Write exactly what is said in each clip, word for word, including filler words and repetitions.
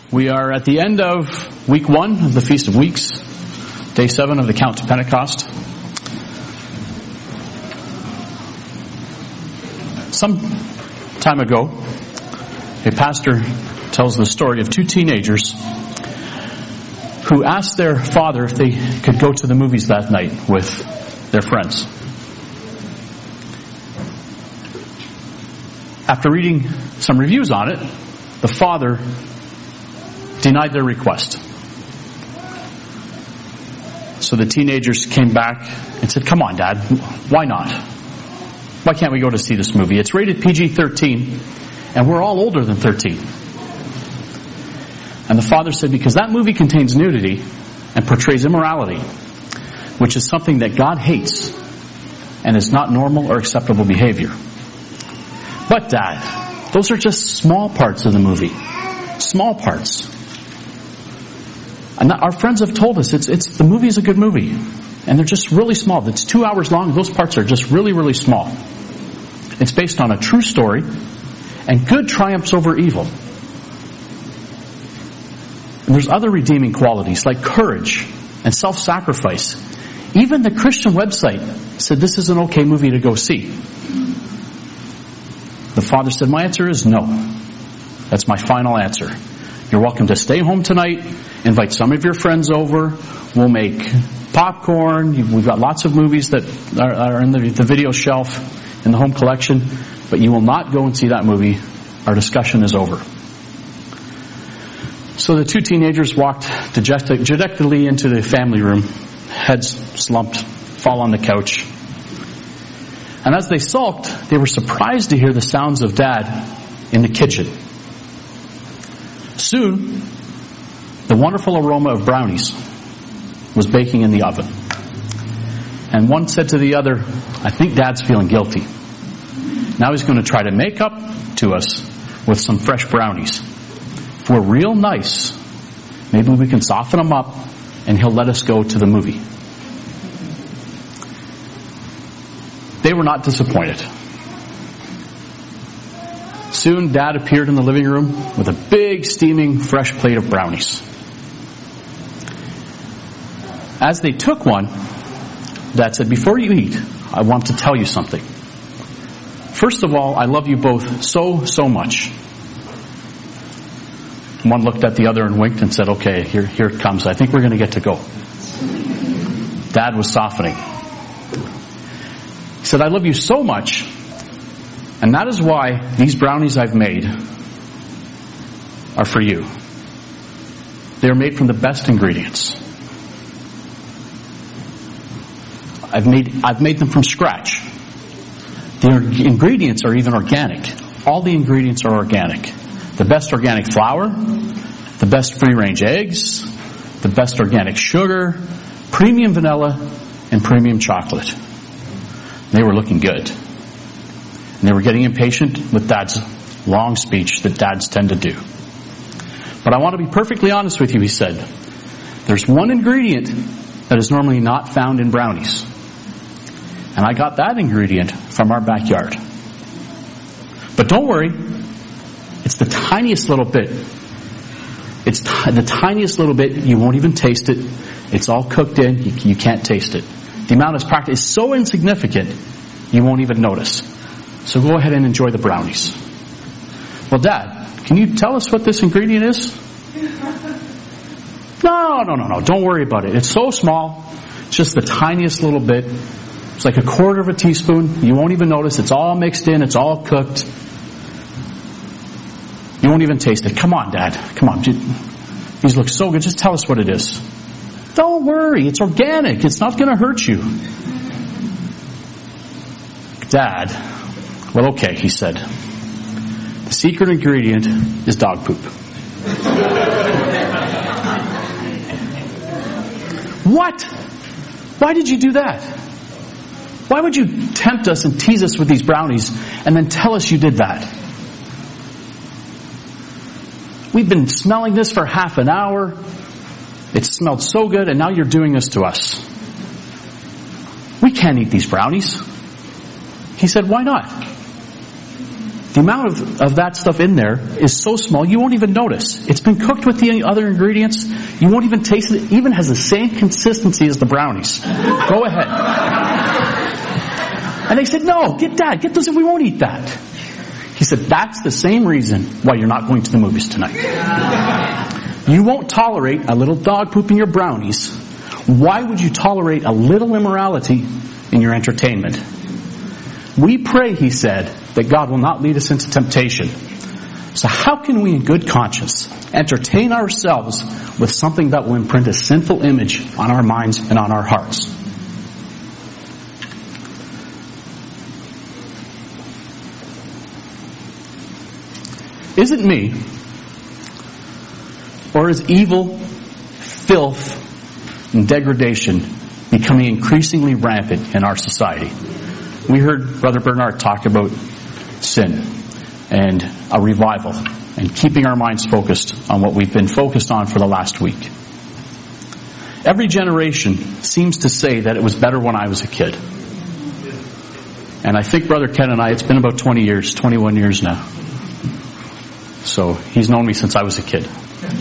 We are at the end of week one of the Feast of Weeks, day seven of the Count to Pentecost. Some time ago, a pastor tells the story of two teenagers who asked their father if they could go to the movies that night with their friends. After reading some reviews on it, the father denied their request. So the teenagers came back and said, "Come on, Dad, why not? Why can't we go to see this movie? It's rated P G thirteen, and we're all older than thirteen. And the father said, "Because that movie contains nudity and portrays immorality, which is something that God hates and is not normal or acceptable behavior." "But Dad, those are just small parts of the movie. Small parts. And our friends have told us it's it's the movie is a good movie. And they're just really small. It's two hours long. Those parts are just really, really small. It's based on a true story, and good triumphs over evil. And there's other redeeming qualities like courage and self-sacrifice. Even the Christian website said this is an okay movie to go see." The father said, "My answer is no. That's my final answer. You're welcome to stay home tonight, invite some of your friends over, we'll make popcorn, we've got lots of movies that are, are in the, the video shelf in the home collection, but you will not go and see that movie. Our discussion is over." So the two teenagers walked dejectedly into the family room, heads slumped, fall on the couch. And as they sulked, they were surprised to hear the sounds of Dad in the kitchen. Soon, the wonderful aroma of brownies was baking in the oven. And one said to the other, "I think Dad's feeling guilty. Now he's going to try to make up to us with some fresh brownies. If we're real nice, maybe we can soften him up and he'll let us go to the movie." They were not disappointed. Soon, Dad appeared in the living room with a big, steaming, fresh plate of brownies. As they took one, Dad said, "Before you eat, I want to tell you something. First of all, I love you both so, so much." One looked at the other and winked and said, "Okay, here, here it comes. I think we're going to get to go." Dad was softening. He said, "I love you so much, and that is why these brownies I've made are for you. They are made from the best ingredients. I've made I've made them from scratch. The ingredients are even organic. All the ingredients are organic. The best organic flour, the best free-range eggs, the best organic sugar, premium vanilla, and premium chocolate." They were looking good. And they were getting impatient with Dad's long speech that dads tend to do. "But I want to be perfectly honest with you," he said. "There's one ingredient that is normally not found in brownies. And I got that ingredient from our backyard. But don't worry, it's the tiniest little bit. It's t- the tiniest little bit. You won't even taste it. It's all cooked in. You, you can't taste it. The amount is practically is so insignificant, you won't even notice. So go ahead and enjoy the brownies." "Well, Dad, can you tell us what this ingredient is?" No, no, no, no. Don't worry about it. It's so small. It's just the tiniest little bit. It's like a quarter of a teaspoon. You won't even notice. It's all mixed in. It's all cooked. You won't even taste it. Come on, Dad. Come on. These look so good. Just tell us what it is." "Don't worry. It's organic. It's not going to hurt you." "Dad, well, okay," he said. "The secret ingredient is dog poop." "What? Why did you do that? Why would you tempt us and tease us with these brownies and then tell us you did that? We've been smelling this for half an hour. It smelled so good, and now you're doing this to us. We can't eat these brownies." He said, "Why not? the amount of, of that stuff in there is so small you won't even notice. It's been cooked with the other ingredients. You won't even taste it. It even has the same consistency as the brownies. Go ahead. And they said, no, get that. Get those, we won't eat that. He said, that's the same reason why you're not going to the movies tonight. You won't tolerate a little dog pooping your brownies. Why would you tolerate a little immorality in your entertainment? We pray, he said, that God will not lead us into temptation. So how can we in good conscience entertain ourselves with something that will imprint a sinful image on our minds and on our hearts? Is it me, or is evil, filth, and degradation becoming increasingly rampant in our society? We heard Brother Bernard talk about sin and a revival and keeping our minds focused on what we've been focused on for the last week. Every generation seems to say that it was better when I was a kid. And I think Brother Ken and I, it's been about twenty years, twenty-one years now. So he's known me since I was a kid.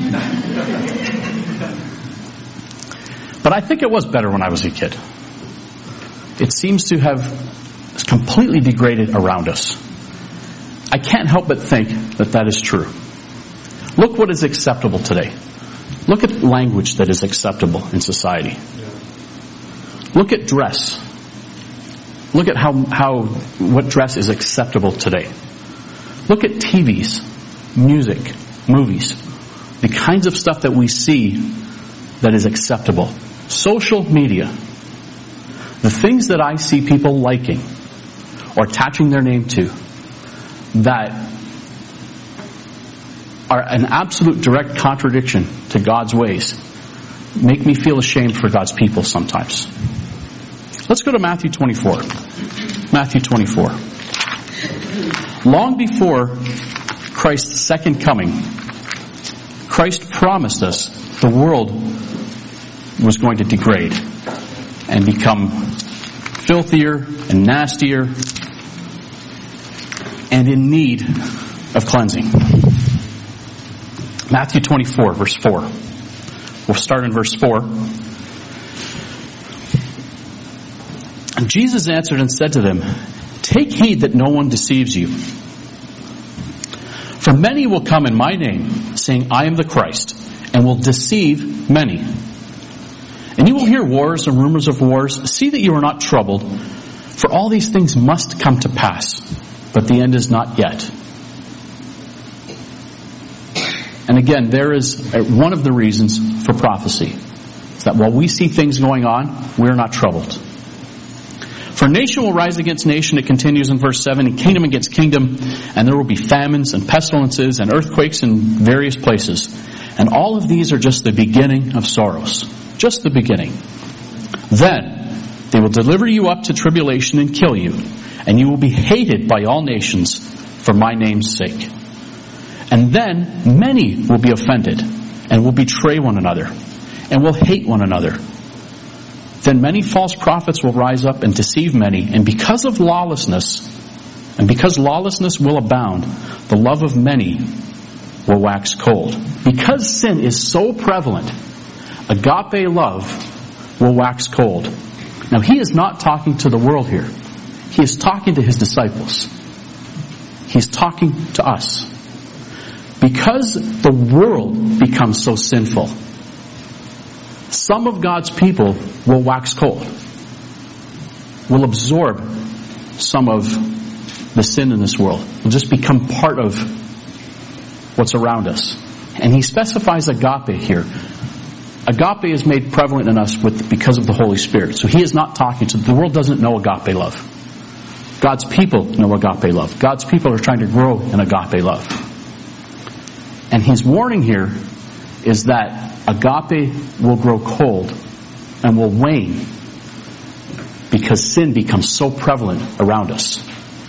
But I think it was better when I was a kid. It seems to have completely degraded around us. I can't help but think that that is true. Look what is acceptable today. Look at language that is acceptable in society. Look at dress. Look at how, how what dress is acceptable today. Look at T Vs, music, movies, the kinds of stuff that we see that is acceptable. Social media. The things that I see people liking or attaching their name to that are an absolute direct contradiction to God's ways make me feel ashamed for God's people sometimes. Let's go to Matthew twenty-four. Matthew twenty-four. Long before Christ's second coming, Christ promised us the world was going to degrade and become filthier and nastier and in need of cleansing. Matthew twenty-four, verse four. We'll start in verse four. And Jesus answered and said to them, "Take heed that no one deceives you. For many will come in my name, saying, I am the Christ, and will deceive many. And you will hear wars and rumors of wars. See that you are not troubled, for all these things must come to pass, but the end is not yet." And again, there is one of the reasons for prophecy. It's that while we see things going on, we're not troubled. For nation will rise against nation, it continues in verse seven, and kingdom against kingdom, and there will be famines and pestilences and earthquakes in various places. And all of these are just the beginning of sorrows. Just the beginning. Then they will deliver you up to tribulation and kill you, and you will be hated by all nations for my name's sake. And then many will be offended, and will betray one another, and will hate one another. Then many false prophets will rise up and deceive many, and because of lawlessness, and because lawlessness will abound, the love of many will wax cold. Because sin is so prevalent, agape love will wax cold. Now, he is not talking to the world here. He is talking to his disciples. He is talking to us. Because the world becomes so sinful, some of God's people will wax cold, will absorb some of the sin in this world, will just become part of what's around us. And he specifies agape here. Agape is made prevalent in us with because of the Holy Spirit. So he is not talking to, the world doesn't know agape love. God's people know agape love. God's people are trying to grow in agape love. And his warning here is that agape will grow cold and will wane because sin becomes so prevalent around us.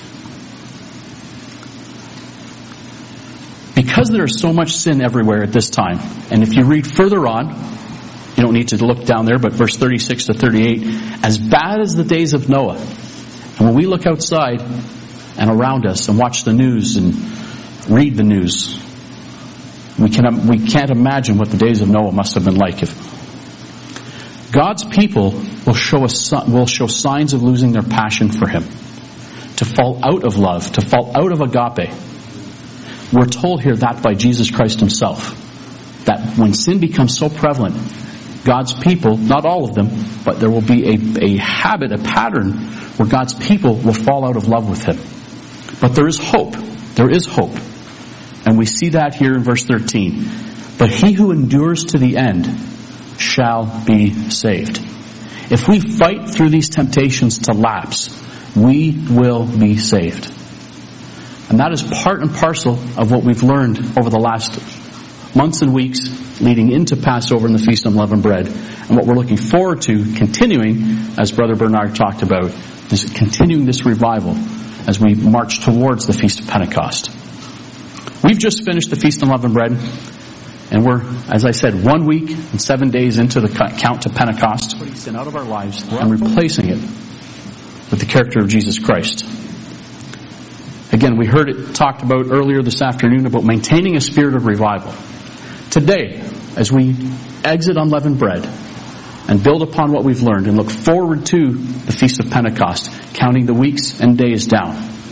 Because there is so much sin everywhere at this time, and if you read further on, you don't need to look down there, but verse thirty-six to thirty-eight, as bad as the days of Noah. And when we look outside, and around us and watch the news and read the news. We can, we can't imagine what the days of Noah must have been like. If God's people will show us, will show signs of losing their passion for Him, to fall out of love, to fall out of agape. We're told here that by Jesus Christ Himself, that when sin becomes so prevalent, God's people, not all of them, but there will be a, a habit, a pattern where God's people will fall out of love with Him. But there is hope. There is hope. And we see that here in verse thirteen. But he who endures to the end shall be saved. If we fight through these temptations to lapse, we will be saved. And that is part and parcel of what we've learned over the last months and weeks leading into Passover and the Feast of Unleavened Bread, and what we're looking forward to continuing, as Brother Bernard talked about, is continuing this revival as we march towards the Feast of Pentecost. We've just finished the Feast of Unleavened Bread, and we're, as I said, one week and seven days into the count to Pentecost, putting sin out of our lives and replacing it with the character of Jesus Christ. Again, we heard it talked about earlier this afternoon about maintaining a spirit of revival. Today, as we exit unleavened bread and build upon what we've learned and look forward to the Feast of Pentecost, counting the weeks and days down,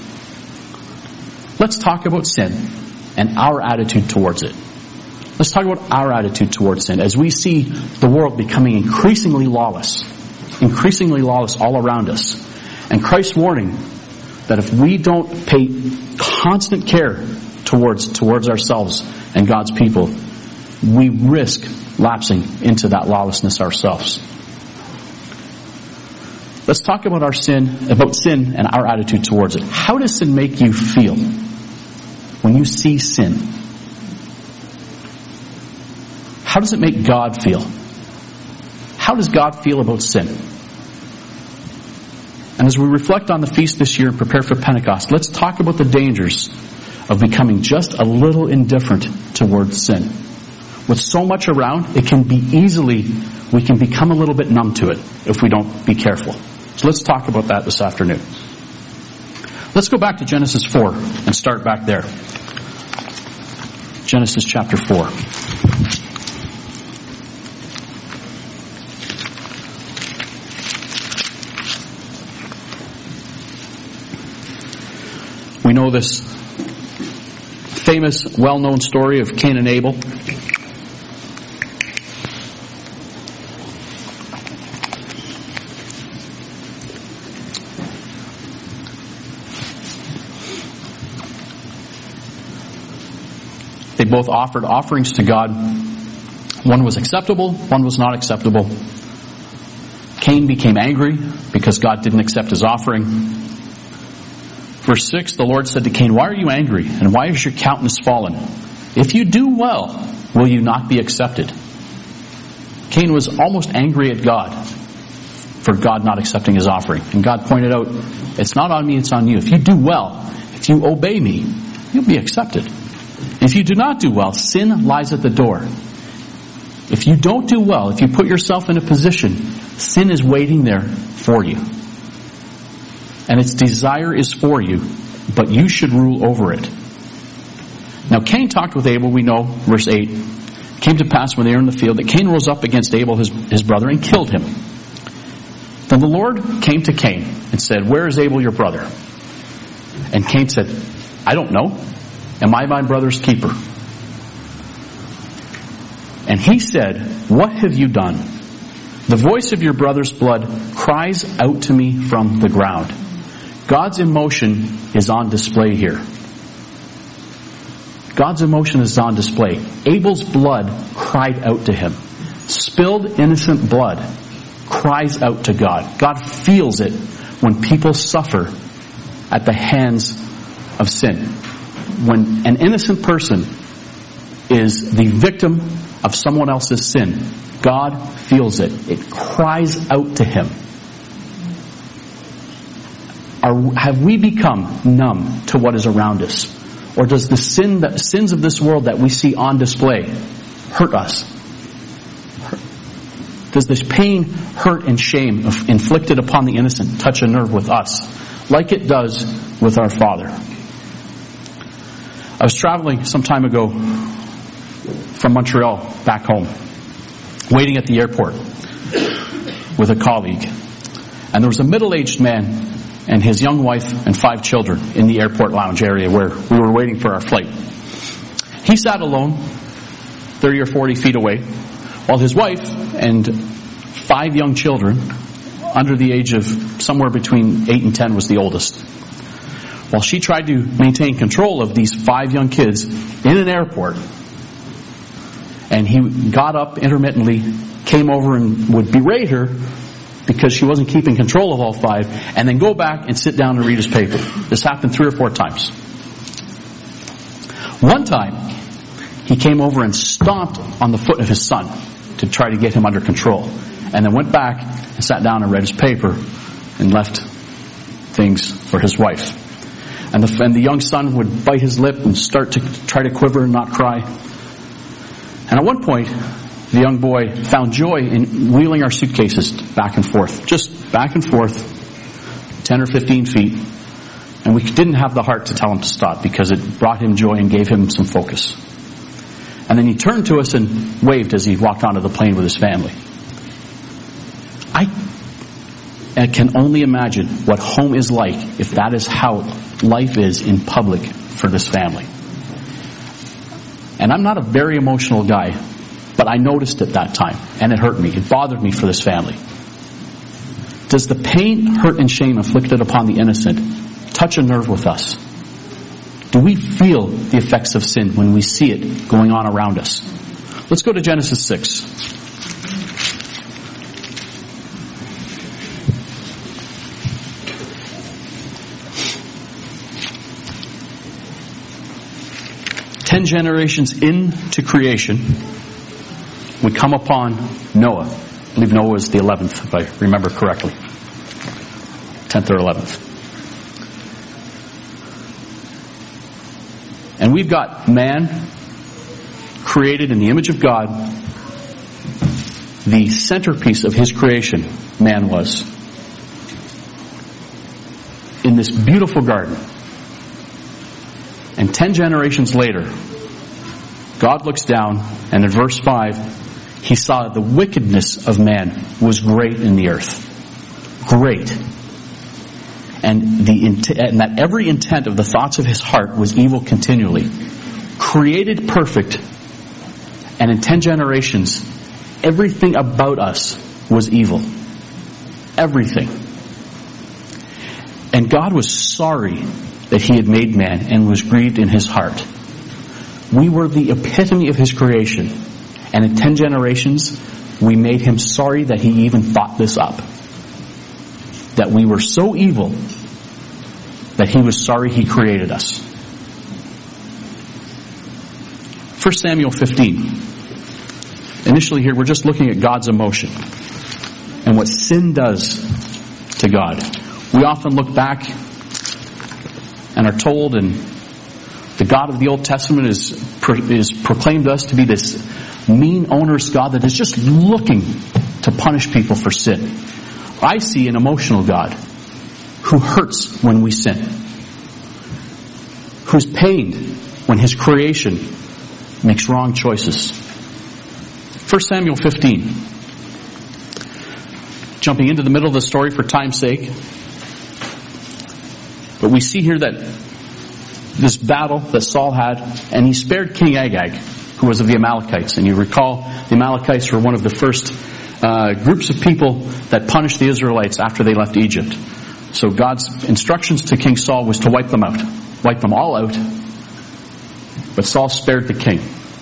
let's talk about sin and our attitude towards it. Let's talk about our attitude towards sin as we see the world becoming increasingly lawless, increasingly lawless all around us. And Christ's warning that if we don't pay constant care towards towards ourselves and God's people, we risk lapsing into that lawlessness ourselves. Let's talk about our sin, about sin and our attitude towards it. How does sin make you feel when you see sin? How does it make God feel? How does God feel about sin? And as we reflect on the feast this year and prepare for Pentecost, let's talk about the dangers of becoming just a little indifferent towards sin. With so much around, it can be easily, we can become a little bit numb to it if we don't be careful. So let's talk about that this afternoon. Let's go back to Genesis four and start back there. Genesis chapter four. We know this famous, well-known story of Cain and Abel. They both offered offerings to God. One was acceptable, one was not acceptable. Cain became angry because God didn't accept his offering. Verse six, the Lord said to Cain, "Why are you angry, and why is your countenance fallen? If you do well, will you not be accepted?" Cain was almost angry at God for God not accepting his offering. And God pointed out, it's not on me, it's on you. If you do well, if you obey me, you'll be accepted. If you do not do well, sin lies at the door. If you don't do well, if you put yourself in a position, sin is waiting there for you. And its desire is for you, but you should rule over it. Now Cain talked with Abel, we know, verse eight. It came to pass when they were in the field that Cain rose up against Abel, his, his brother, and killed him. Then the Lord came to Cain and said, "Where is Abel your brother?" And Cain said, "I don't know. Am I my brother's keeper?" And he said, "What have you done? The voice of your brother's blood cries out to me from the ground." God's emotion is on display here. God's emotion is on display. Abel's blood cried out to him. Spilled innocent blood cries out to God. God feels it when people suffer at the hands of sin. When an innocent person is the victim of someone else's sin, God feels it. It cries out to him. Are, have we become numb to what is around us? Or does the sin, the sins of this world that we see on display hurt us? Does this pain, hurt, and shame inflicted upon the innocent touch a nerve with us like it does with our Father. I was traveling some time ago from Montreal back home, waiting at the airport with a colleague. And there was a middle-aged man and his young wife and five children in the airport lounge area where we were waiting for our flight. He sat alone, thirty or forty feet away, while his wife and five young children, under the age of somewhere between eight and ten was the oldest, while she tried to maintain control of these five young kids in an airport. And he got up intermittently, came over and would berate her because she wasn't keeping control of all five, and then go back and sit down and read his paper. This happened three or four times. One time, he came over and stomped on the foot of his son to try to get him under control, and then went back and sat down and read his paper and left things for his wife. And the, and the young son would bite his lip and start to try to quiver and not cry. And at one point, the young boy found joy in wheeling our suitcases back and forth, just back and forth, ten or fifteen feet. And we didn't have the heart to tell him to stop because it brought him joy and gave him some focus. And then he turned to us and waved as he walked onto the plane with his family. I, I can only imagine what home is like if that is how life is in public for this family. And I'm not a very emotional guy, but I noticed it that time, and it hurt me. It bothered me for this family. Does the pain, hurt, and shame inflicted upon the innocent touch a nerve with us? Do we feel the effects of sin when we see it going on around us? Let's go to Genesis six. Ten generations into creation, we come upon Noah. I believe Noah was the eleventh, if I remember correctly. Tenth or eleventh. And we've got man created in the image of God. The centerpiece of his creation, man was. In this beautiful garden. And ten generations later, God looks down, and in verse five, he saw the wickedness of man was great in the earth. Great. And, the int- and that every intent of the thoughts of his heart was evil continually. Created perfect. And in ten generations, everything about us was evil. Everything. And God was sorry that he had made man and was grieved in his heart. We were the epitome of his creation. And in ten generations, we made him sorry that he even thought this up. That we were so evil that he was sorry he created us. First Samuel fifteen. Initially here, we're just looking at God's emotion and what sin does to God. We often look back and are told, and the God of the Old Testament is, is proclaimed to us to be this mean, onerous God that is just looking to punish people for sin. I see an emotional God who hurts when we sin, who's pained when his creation makes wrong choices. First Samuel fifteen. Jumping into the middle of the story for time's sake. But we see here that this battle that Saul had, and he spared King Agag, who was of the Amalekites. And you recall the Amalekites were one of the first uh, groups of people that punished the Israelites after they left Egypt. So God's instructions to King Saul was to wipe them out. Wipe them all out. But Saul spared the king.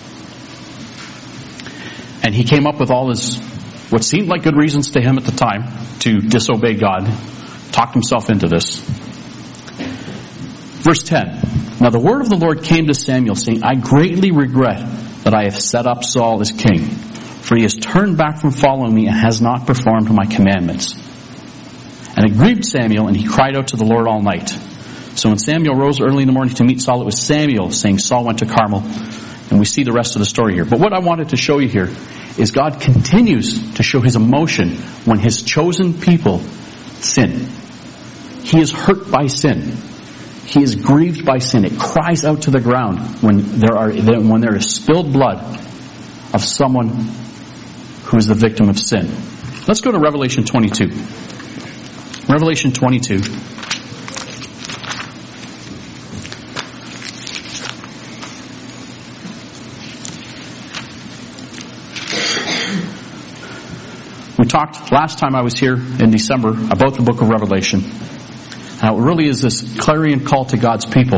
And he came up with all his, what seemed like good reasons to him at the time, to disobey God. Talked himself into this. Verse ten. Now the word of the Lord came to Samuel, saying, I greatly regret that I have set up Saul as king, for he has turned back from following me and has not performed my commandments. And it grieved Samuel, and he cried out to the Lord all night. So when Samuel rose early in the morning to meet Saul, it was Samuel saying Saul went to Carmel. And we see the rest of the story here. But what I wanted to show you here is God continues to show his emotion when his chosen people sin. he is hurt by sin. He is grieved by sin. It cries out to the ground when there are when there is spilled blood of someone who is the victim of sin. Let's go to Revelation twenty-two. Revelation twenty-two. We talked last time I was here in December about the book of Revelation. Now, it really is this clarion call to God's people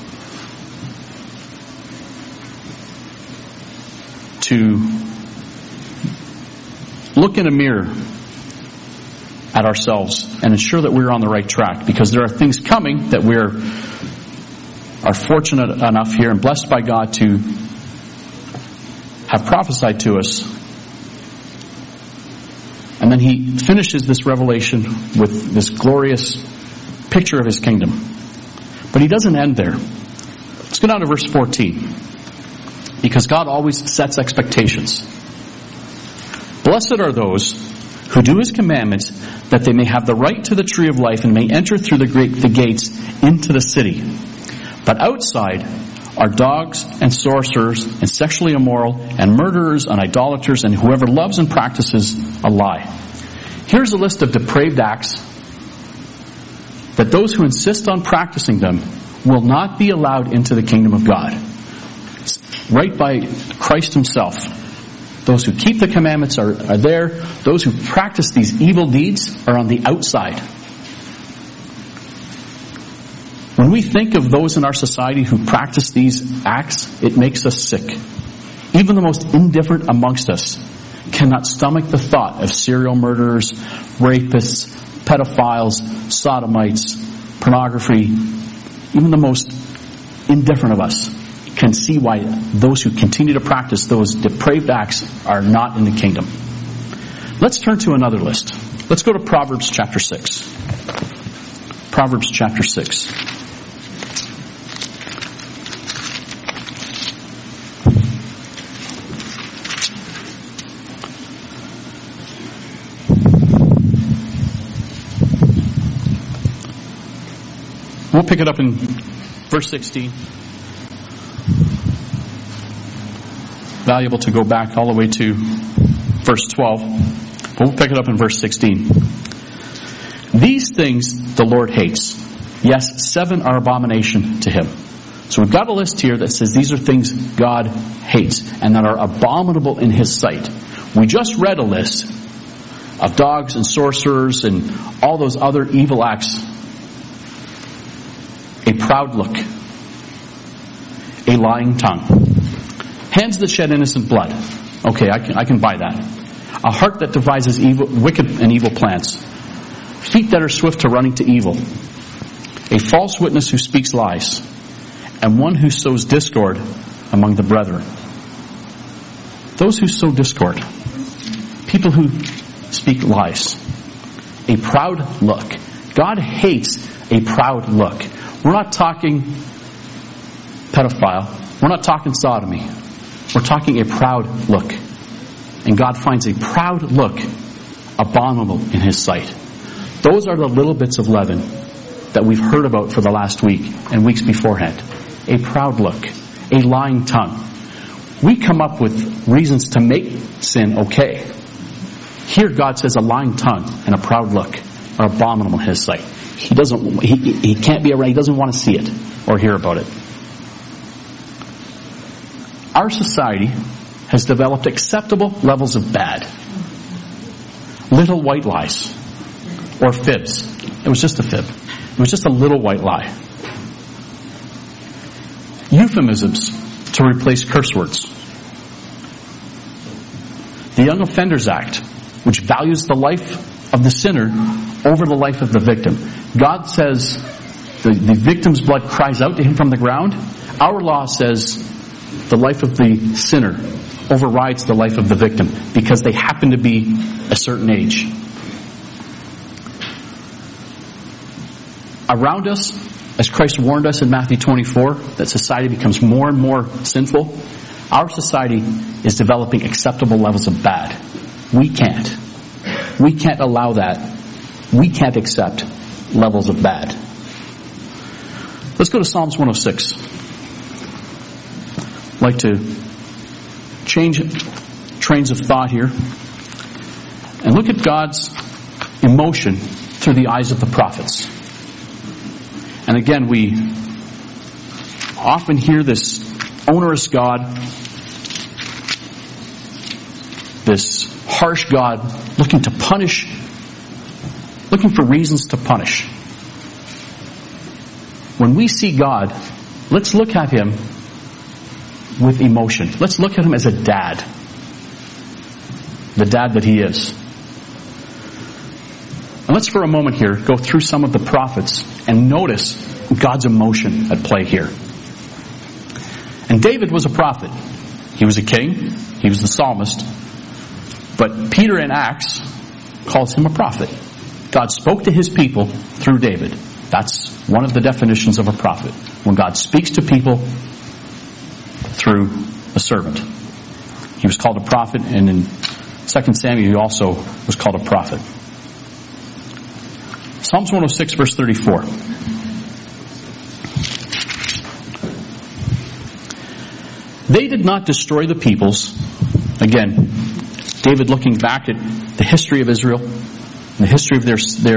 to look in a mirror at ourselves and ensure that we're on the right track, because there are things coming that we're are fortunate enough here and blessed by God to have prophesied to us. And then he finishes this revelation with this glorious picture of his kingdom. But he doesn't end there. Let's go down to verse fourteen. Because God always sets expectations. Blessed are those who do his commandments, that they may have the right to the tree of life and may enter through the, great, the gates into the city. But outside are dogs and sorcerers and sexually immoral and murderers and idolaters and whoever loves and practices a lie. Here's a list of depraved acts that those who insist on practicing them will not be allowed into the kingdom of God. Right by Christ himself. Those who keep the commandments are, are there. Those who practice these evil deeds are on the outside. When we think of those in our society who practice these acts, it makes us sick. Even the most indifferent amongst us cannot stomach the thought of serial murderers, rapists, pedophiles, sodomites, pornography. Even the most indifferent of us can see why those who continue to practice those depraved acts are not in the kingdom. Let's turn to another list. Let's go to Proverbs chapter six. Proverbs chapter six. We'll pick it up in verse sixteen. Valuable to go back all the way to verse twelve. But we'll pick it up in verse sixteen. These things the Lord hates. Yes, seven are abomination to him. So we've got a list here that says these are things God hates and that are abominable in his sight. We just read a list of dogs and sorcerers and all those other evil acts. A proud look. A lying tongue. Hands that shed innocent blood. Okay, I can, I can buy that. A heart that devises evil, wicked and evil plans. Feet that are swift to running to evil. A false witness who speaks lies. And one who sows discord among the brethren. Those who sow discord. People who speak lies. A proud look. God hates a proud look. We're not talking pedophile. We're not talking sodomy. We're talking a proud look. And God finds a proud look abominable in his sight. Those are the little bits of leaven that we've heard about for the last week and weeks beforehand. A proud look. A lying tongue. We come up with reasons to make sin okay. Here God says a lying tongue and a proud look are abominable in his sight. He doesn't, he, he can't be around, he doesn't want to see it or hear about it. Our society has developed acceptable levels of bad. Little white lies. Or fibs. It was just a fib. It was just a little white lie. Euphemisms to replace curse words. The Young Offenders Act, which values the life of the sinner over the life of the victim. God says the, the victim's blood cries out to him from the ground. Our law says the life of the sinner overrides the life of the victim because they happen to be a certain age. Around us, as Christ warned us in Matthew twenty-four, that society becomes more and more sinful, our society is developing acceptable levels of bad. We can't. We can't allow that. We can't accept levels of bad. Let's go to Psalms one oh six. I'd like to change trains of thought here and look at God's emotion through the eyes of the prophets. And again, we often hear this onerous God, this harsh God looking to punish, looking for reasons to punish. When we see God, let's look at Him with emotion. Let's look at Him as a dad. The dad that He is. And let's for a moment here go through some of the prophets and notice God's emotion at play here. And David was a prophet. He was a king. He was the psalmist. But Peter in Acts calls him a prophet. God spoke to His people through David. That's one of the definitions of a prophet. When God speaks to people through a servant. He was called a prophet, and in Second Samuel he also was called a prophet. Psalms one oh six verse thirty-four. They did not destroy the peoples. Again, David looking back at the history of Israel, the history of their, their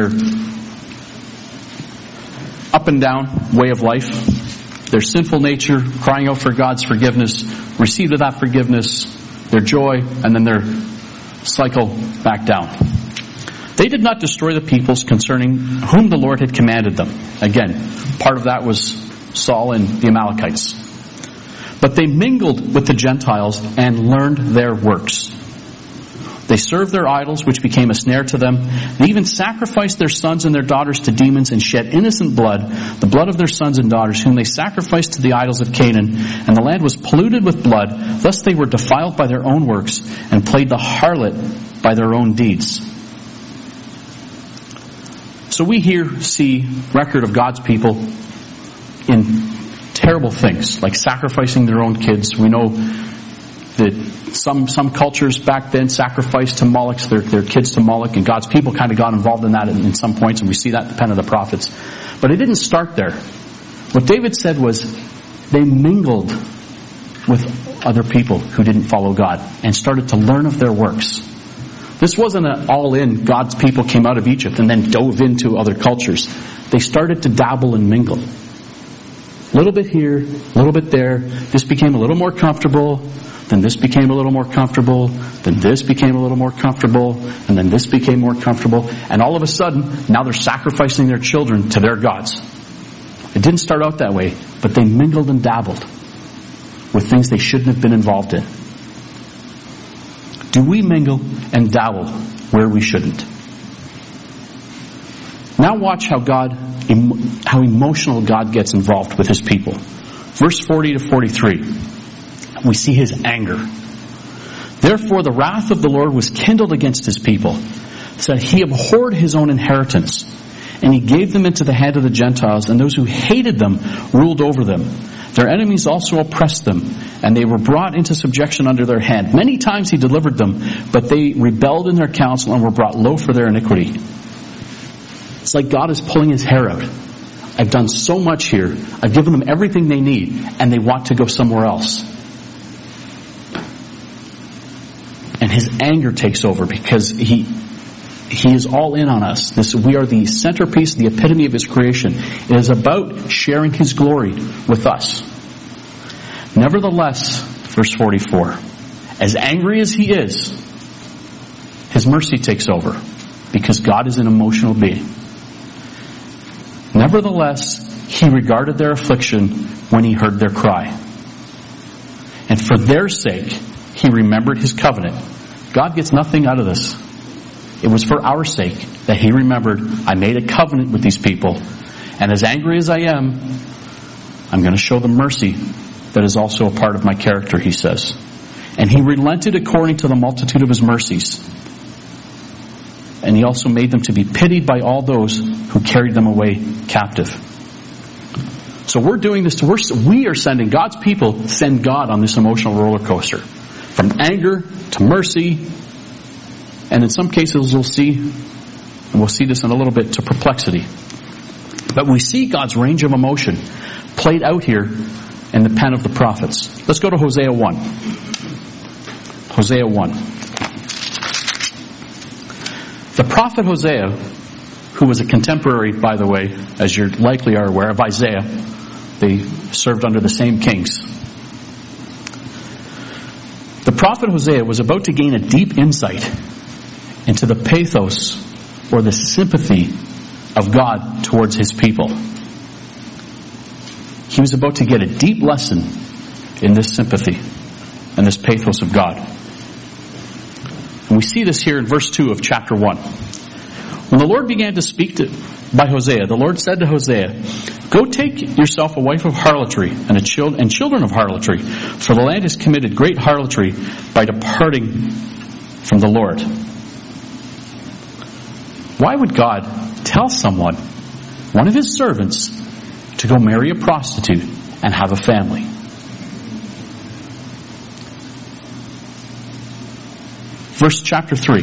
up and down way of life, their sinful nature, crying out for God's forgiveness, receipt of that forgiveness, their joy, and then their cycle back down. They did not destroy the peoples concerning whom the Lord had commanded them. Again, part of that was Saul and the Amalekites. But they mingled with the Gentiles and learned their works. They served their idols, which became a snare to them. They even sacrificed their sons and their daughters to demons and shed innocent blood, the blood of their sons and daughters, whom they sacrificed to the idols of Canaan. And the land was polluted with blood. Thus they were defiled by their own works and played the harlot by their own deeds. So we here see record of God's people in terrible things, like sacrificing their own kids. We know that some some cultures back then sacrificed to Moloch, their, their kids to Moloch, and God's people kind of got involved in that in, in some points, and we see that in the pen of the prophets. But it didn't start there. What David said was they mingled with other people who didn't follow God and started to learn of their works. This wasn't an all-in, God's people came out of Egypt and then dove into other cultures. They started to dabble and mingle. A little bit here, a little bit there. This became a little more comfortable. Then this became a little more comfortable. Then this became a little more comfortable. And then this became more comfortable. And all of a sudden, now they're sacrificing their children to their gods. It didn't start out that way, but they mingled and dabbled with things they shouldn't have been involved in. Do we mingle and dabble where we shouldn't? Now watch how God, how emotional God gets involved with His people. Verse forty to forty-three. We see His anger. Therefore the wrath of the Lord was kindled against His people, so that He abhorred His own inheritance, and He gave them into the hand of the Gentiles, and those who hated them ruled over them. Their enemies also oppressed them, and they were brought into subjection under their hand. Many times He delivered them, but they rebelled in their counsel and were brought low for their iniquity. It's like God is pulling His hair out. I've done so much here. I've given them everything they need, and they want to go somewhere else. And His anger takes over because He He is all in on us. This, we are the centerpiece, the epitome of His creation. It is about sharing His glory with us. Nevertheless, verse forty-four, as angry as He is, His mercy takes over because God is an emotional being. Nevertheless, He regarded their affliction when He heard their cry. And for their sake, He remembered His covenant. God gets nothing out of this. It was for our sake that He remembered, I made a covenant with these people, and as angry as I am, I'm going to show them mercy that is also a part of my character, He says. And He relented according to the multitude of His mercies. And He also made them to be pitied by all those who carried them away captive. So we're doing this, we're, we are sending, God's people send God on this emotional roller coaster. From anger to mercy, and in some cases we'll see, and we'll see this in a little bit, to perplexity. But we see God's range of emotion played out here in the pen of the prophets. Let's go to Hosea one. Hosea one. The prophet Hosea, who was a contemporary, by the way, as you likely are aware, of Isaiah, they served under the same kings. The prophet Hosea was about to gain a deep insight into the pathos or the sympathy of God towards his people. He was about to get a deep lesson in this sympathy and this pathos of God. And we see this here in verse two of chapter one. When the Lord began to speak to, by Hosea, the Lord said to Hosea, "Go take yourself a wife of harlotry and, a child, and children of harlotry, for the land has committed great harlotry by departing from the Lord." Why would God tell someone, one of his servants, to go marry a prostitute and have a family? Verse chapter three.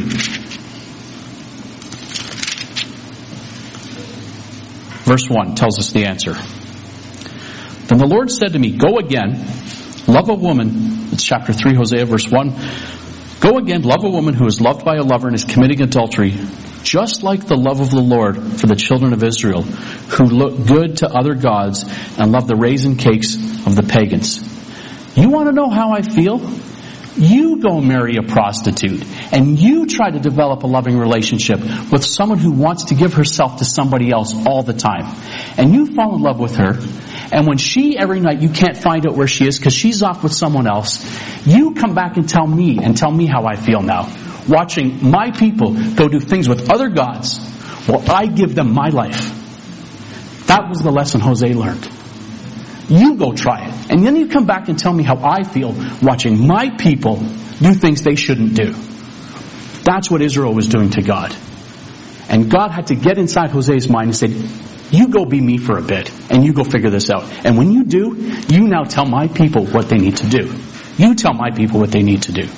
Verse one tells us the answer. Then the Lord said to me, "Go again, love a woman." It's chapter three, Hosea, verse one. "Go again, love a woman who is loved by a lover and is committing adultery, just like the love of the Lord for the children of Israel, who look good to other gods and love the raisin cakes of the pagans." You want to know how I feel? You go marry a prostitute and you try to develop a loving relationship with someone who wants to give herself to somebody else all the time. And you fall in love with her, and when she, every night, you can't find out where she is because she's off with someone else, you come back and tell me, and tell me how I feel now, watching my people go do things with other gods while I give them my life. That was the lesson Hosea learned. You go try it. And then you come back and tell me how I feel watching my people do things they shouldn't do. That's what Israel was doing to God. And God had to get inside Hosea's mind and say, "You go be me for a bit, and you go figure this out. And when you do, you now tell my people what they need to do. You tell my people what they need to do."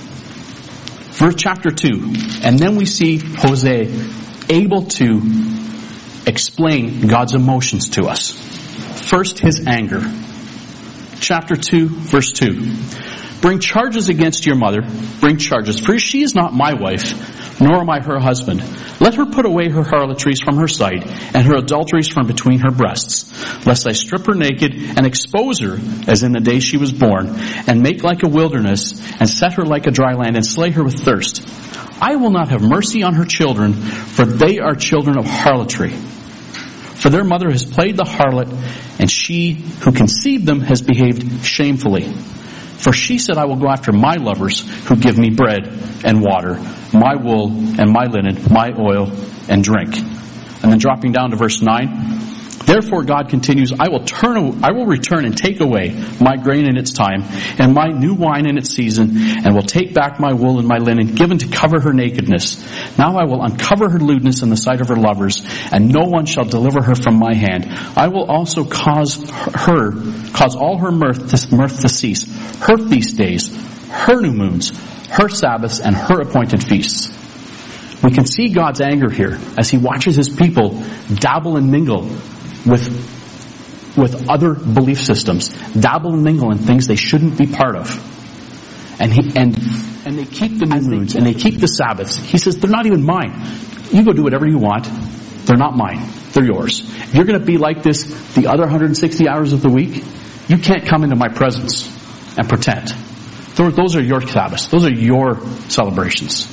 Verse chapter two. And then we see Hosea able to explain God's emotions to us. First, his anger. Chapter two, verse two. "Bring charges against your mother. Bring charges. For she is not my wife, nor am I her husband. Let her put away her harlotries from her sight, and her adulteries from between her breasts, lest I strip her naked and expose her as in the day she was born, and make like a wilderness, and set her like a dry land, and slay her with thirst. I will not have mercy on her children, for they are children of harlotry. For their mother has played the harlot, and she who conceived them has behaved shamefully. For she said, I will go after my lovers who give me bread and water, my wool and my linen, my oil and drink." And then dropping down to verse nine. "Therefore God continues, I will turn, I will return and take away my grain in its time, and my new wine in its season, and will take back my wool and my linen, given to cover her nakedness. Now I will uncover her lewdness in the sight of her lovers, and no one shall deliver her from my hand. I will also cause her, cause all her mirth to, mirth to cease, her feast days, her new moons, her Sabbaths, and her appointed feasts." We can see God's anger here as he watches his people dabble and mingle with with other belief systems, dabble and mingle in things they shouldn't be part of. And he and and they keep the new moons and they keep the Sabbaths. He says, they're not even mine. You go do whatever you want. They're not mine. They're yours. If you're going to be like this the other one hundred sixty hours of the week, you can't come into my presence and pretend. Those are your Sabbaths. Those are your celebrations.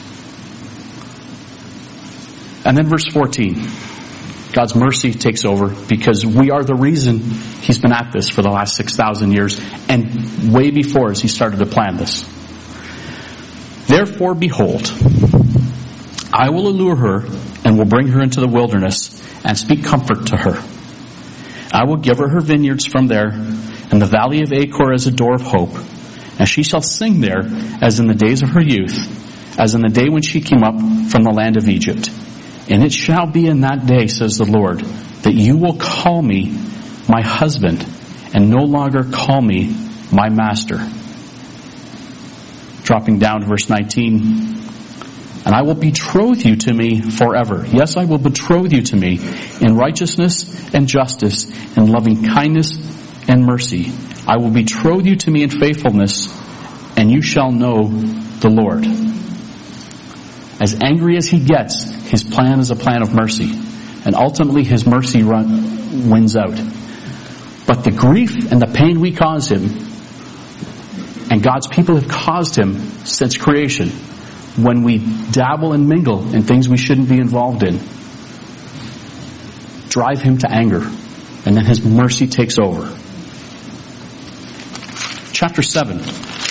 And then verse fourteen. God's mercy takes over because we are the reason he's been at this for the last six thousand years, and way before as he started to plan this. "Therefore, behold, I will allure her and will bring her into the wilderness and speak comfort to her. I will give her her vineyards from there, and the valley of Achor as a door of hope. And she shall sing there as in the days of her youth, as in the day when she came up from the land of Egypt. And it shall be in that day, says the Lord, that you will call me my husband, and no longer call me my master." Dropping down to verse nineteen. And I will betroth you to me forever. Yes, I will betroth you to me in righteousness and justice, in loving kindness and mercy. I will betroth you to me in faithfulness, and you shall know the Lord. As angry as he gets, his plan is a plan of mercy. And ultimately his mercy run, wins out. But the grief and the pain we cause him, and God's people have caused him since creation, when we dabble and mingle in things we shouldn't be involved in, drive him to anger. And then his mercy takes over. Chapter seven.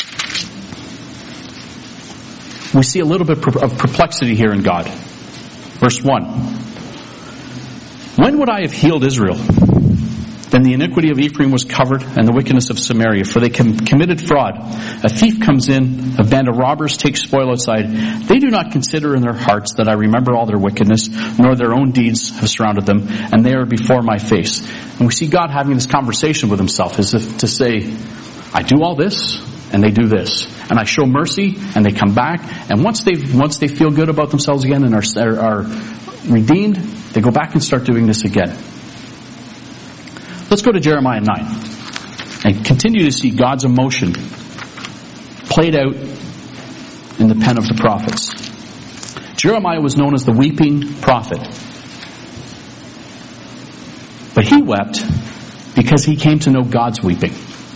We see a little bit of perplexity here in God. Verse one. When would I have healed Israel? Then the iniquity of Ephraim was covered, and the wickedness of Samaria, for they com- committed fraud. A thief comes in, a band of robbers takes spoil outside. They do not consider in their hearts that I remember all their wickedness, nor their own deeds have surrounded them, and they are before my face. And we see God having this conversation with himself, as if to say, I do all this, and they do this. And I show mercy, and they come back, and once they once they feel good about themselves again and are, are redeemed, they go back and start doing this again. Let's go to Jeremiah nine and continue to see God's emotion played out in the pen of the prophets. Jeremiah was known as the weeping prophet. But he wept because he came to know God's weeping.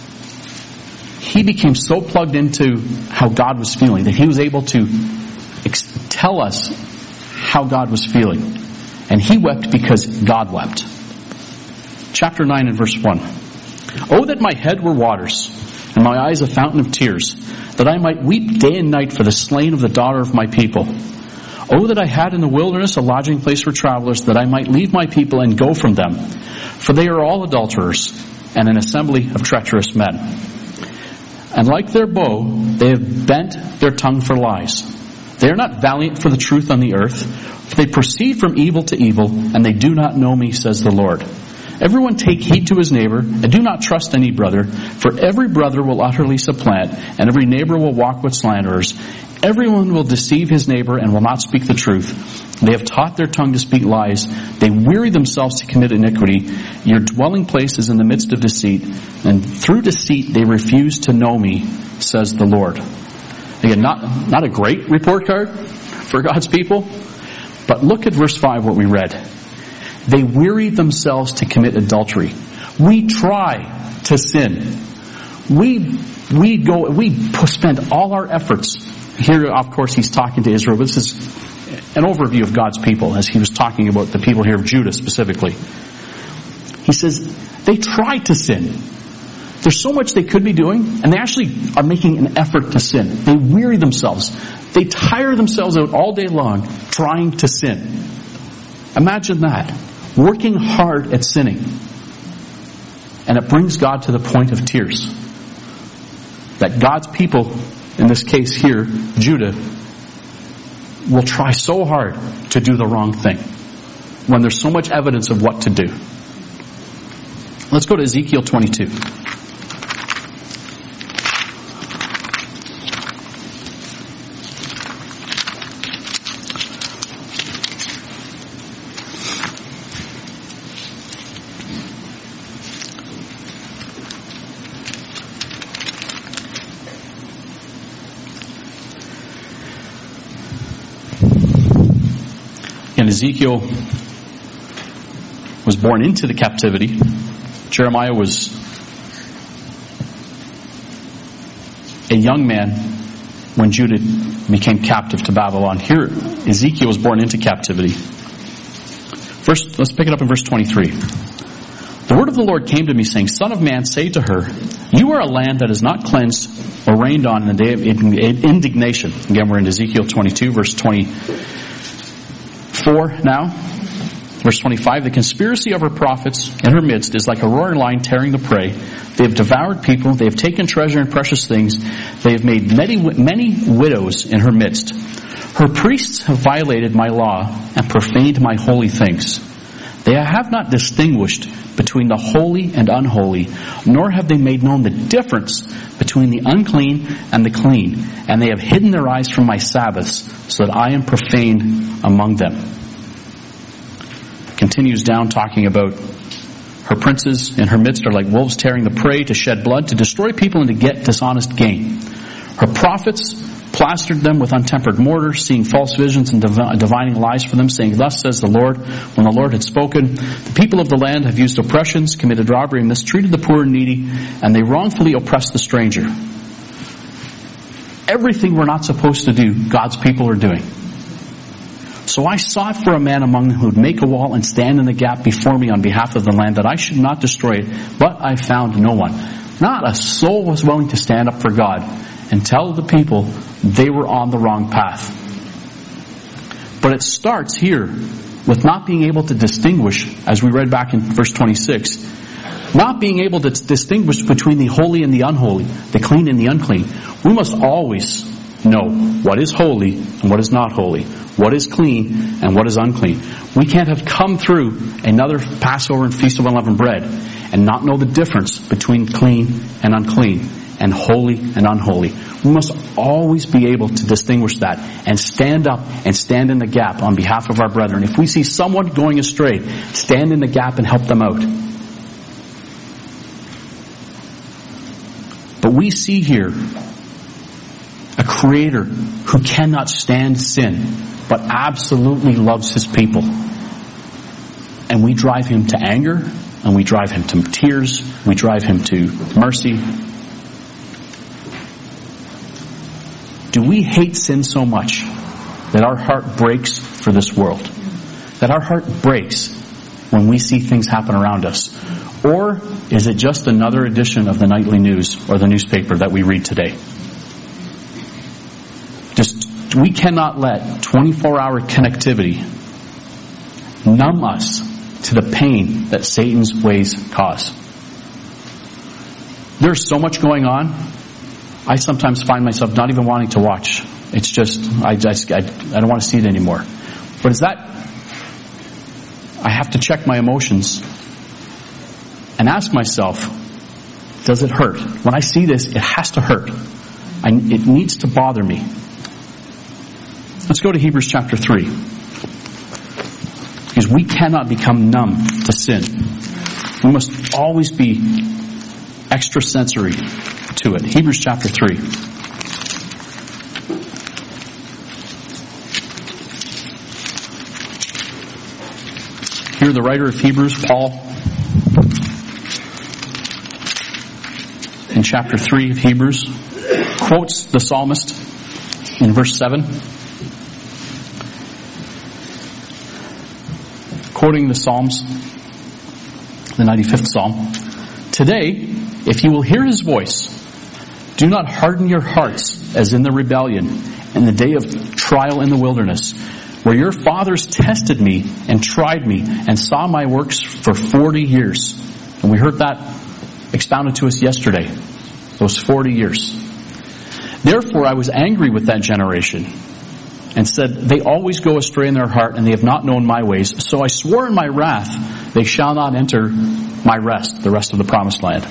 He became so plugged into how God was feeling that he was able to ex- tell us how God was feeling. And he wept because God wept. Chapter nine and verse one. Oh, that my head were waters, and my eyes a fountain of tears, that I might weep day and night for the slain of the daughter of my people. Oh, that I had in the wilderness a lodging place for travelers, that I might leave my people and go from them. For they are all adulterers, and an assembly of treacherous men. And like their bow, they have bent their tongue for lies. They are not valiant for the truth on the earth, for they proceed from evil to evil, and they do not know me, says the Lord. Everyone take heed to his neighbor, and do not trust any brother, for every brother will utterly supplant, and every neighbor will walk with slanderers. Everyone will deceive his neighbor and will not speak the truth. They have taught their tongue to speak lies. They weary themselves to commit iniquity. Your dwelling place is in the midst of deceit, and through deceit they refuse to know me, says the Lord. Again, not, not a great report card for God's people, but look at verse five, what we read. They weary themselves to commit adultery. We try to sin. We we go we spend all our efforts. Here, of course, he's talking to Israel. This is an overview of God's people, as he was talking about the people here of Judah specifically. He says they try to sin. There's so much they could be doing, and they actually are making an effort to sin. They weary themselves. They tire themselves out all day long trying to sin. Imagine that. Working hard at sinning. And it brings God to the point of tears. That God's people, in this case here, Judah, will try so hard to do the wrong thing when there's so much evidence of what to do. Let's go to Ezekiel twenty-two. And Ezekiel was born into the captivity. Jeremiah was a young man when Judah became captive to Babylon. Here, Ezekiel was born into captivity. First, let's pick it up in verse twenty-three. The word of the Lord came to me, saying, Son of man, say to her, you are a land that is not cleansed or rained on in the day of indignation. Again, we're in Ezekiel twenty-two, verse twenty-four now. Verse twenty-five, the conspiracy of her prophets in her midst is like a roaring lion tearing the prey. They have devoured people. They have taken treasure and precious things. They have made many, many widows in her midst. Her priests have violated my law and profaned my holy things. They have not distinguished between the holy and unholy, nor have they made known the difference between the unclean and the clean. And they have hidden their eyes from my Sabbaths, so that I am profane among them. Continues down talking about her princes in her midst are like wolves tearing the prey, to shed blood, to destroy people, and to get dishonest gain. Her prophets plastered them with untempered mortar, seeing false visions and div- divining lies for them, saying, thus says the Lord, when the Lord had spoken, the people of the land have used oppressions, committed robbery, and mistreated the poor and needy, and they wrongfully oppressed the stranger. Everything we're not supposed to do, God's people are doing. So I sought for a man among them who would make a wall and stand in the gap before me on behalf of the land, that I should not destroy it, but I found no one. Not a soul was willing to stand up for God and tell the people they were on the wrong path. But it starts here with not being able to distinguish, as we read back in verse twenty-six, not being able to distinguish between the holy and the unholy, the clean and the unclean. We must always know what is holy and what is not holy, what is clean and what is unclean. We can't have come through another Passover and Feast of Unleavened Bread and not know the difference between clean and unclean, and holy and unholy. We must always be able to distinguish that and stand up and stand in the gap on behalf of our brethren. If we see someone going astray, stand in the gap and help them out. But we see here a creator who cannot stand sin, but absolutely loves his people. And we drive him to anger, and we drive him to tears, we drive him to mercy. Do we hate sin so much that our heart breaks for this world? That our heart breaks when we see things happen around us? Or is it just another edition of the nightly news or the newspaper that we read today? Just, we cannot let twenty-four hour connectivity numb us to the pain that Satan's ways cause. There's so much going on, I sometimes find myself not even wanting to watch. It's just, I just, I, I don't want to see it anymore. But is that, I have to check my emotions and ask myself, does it hurt? When I see this, it has to hurt. I, it needs to bother me. Let's go to Hebrews chapter three. Because we cannot become numb to sin. We must always be extrasensory to it. Hebrews chapter three. Here the writer of Hebrews, Paul, in chapter three of Hebrews, quotes the psalmist in verse seven. Quoting the Psalms, the ninety-fifth Psalm. Today, if you will hear his voice, do not harden your hearts as in the rebellion in the day of trial in the wilderness, where your fathers tested me and tried me and saw my works for forty years. And we heard that expounded to us yesterday. Those forty years. Therefore I was angry with that generation and said, they always go astray in their heart, and they have not known my ways. So I swore in my wrath, they shall not enter my rest, the rest of the promised land.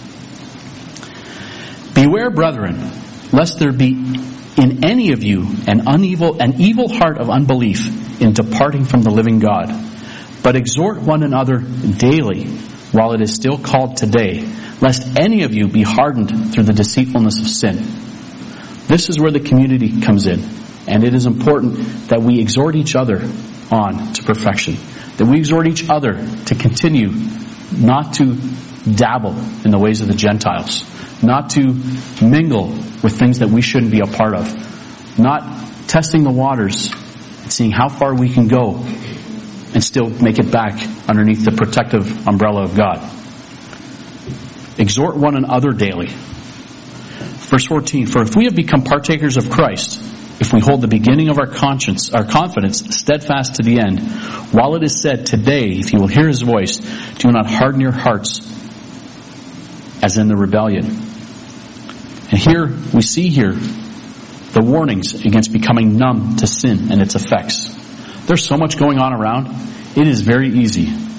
Beware, brethren, lest there be in any of you an unevil, an evil heart of unbelief in departing from the living God. But exhort one another daily, while it is still called today, lest any of you be hardened through the deceitfulness of sin. This is where the community comes in. And it is important that we exhort each other on to perfection. That we exhort each other to continue not to dabble in the ways of the Gentiles. Not to mingle with things that we shouldn't be a part of. Not testing the waters and seeing how far we can go and still make it back underneath the protective umbrella of God. Exhort one another daily. Verse fourteen, for if we have become partakers of Christ, if we hold the beginning of our conscience, our confidence steadfast to the end, while it is said, today, if you will hear his voice, do not harden your hearts as in the rebellion. And here, we see here the warnings against becoming numb to sin and its effects. There's so much going on around, it is very easy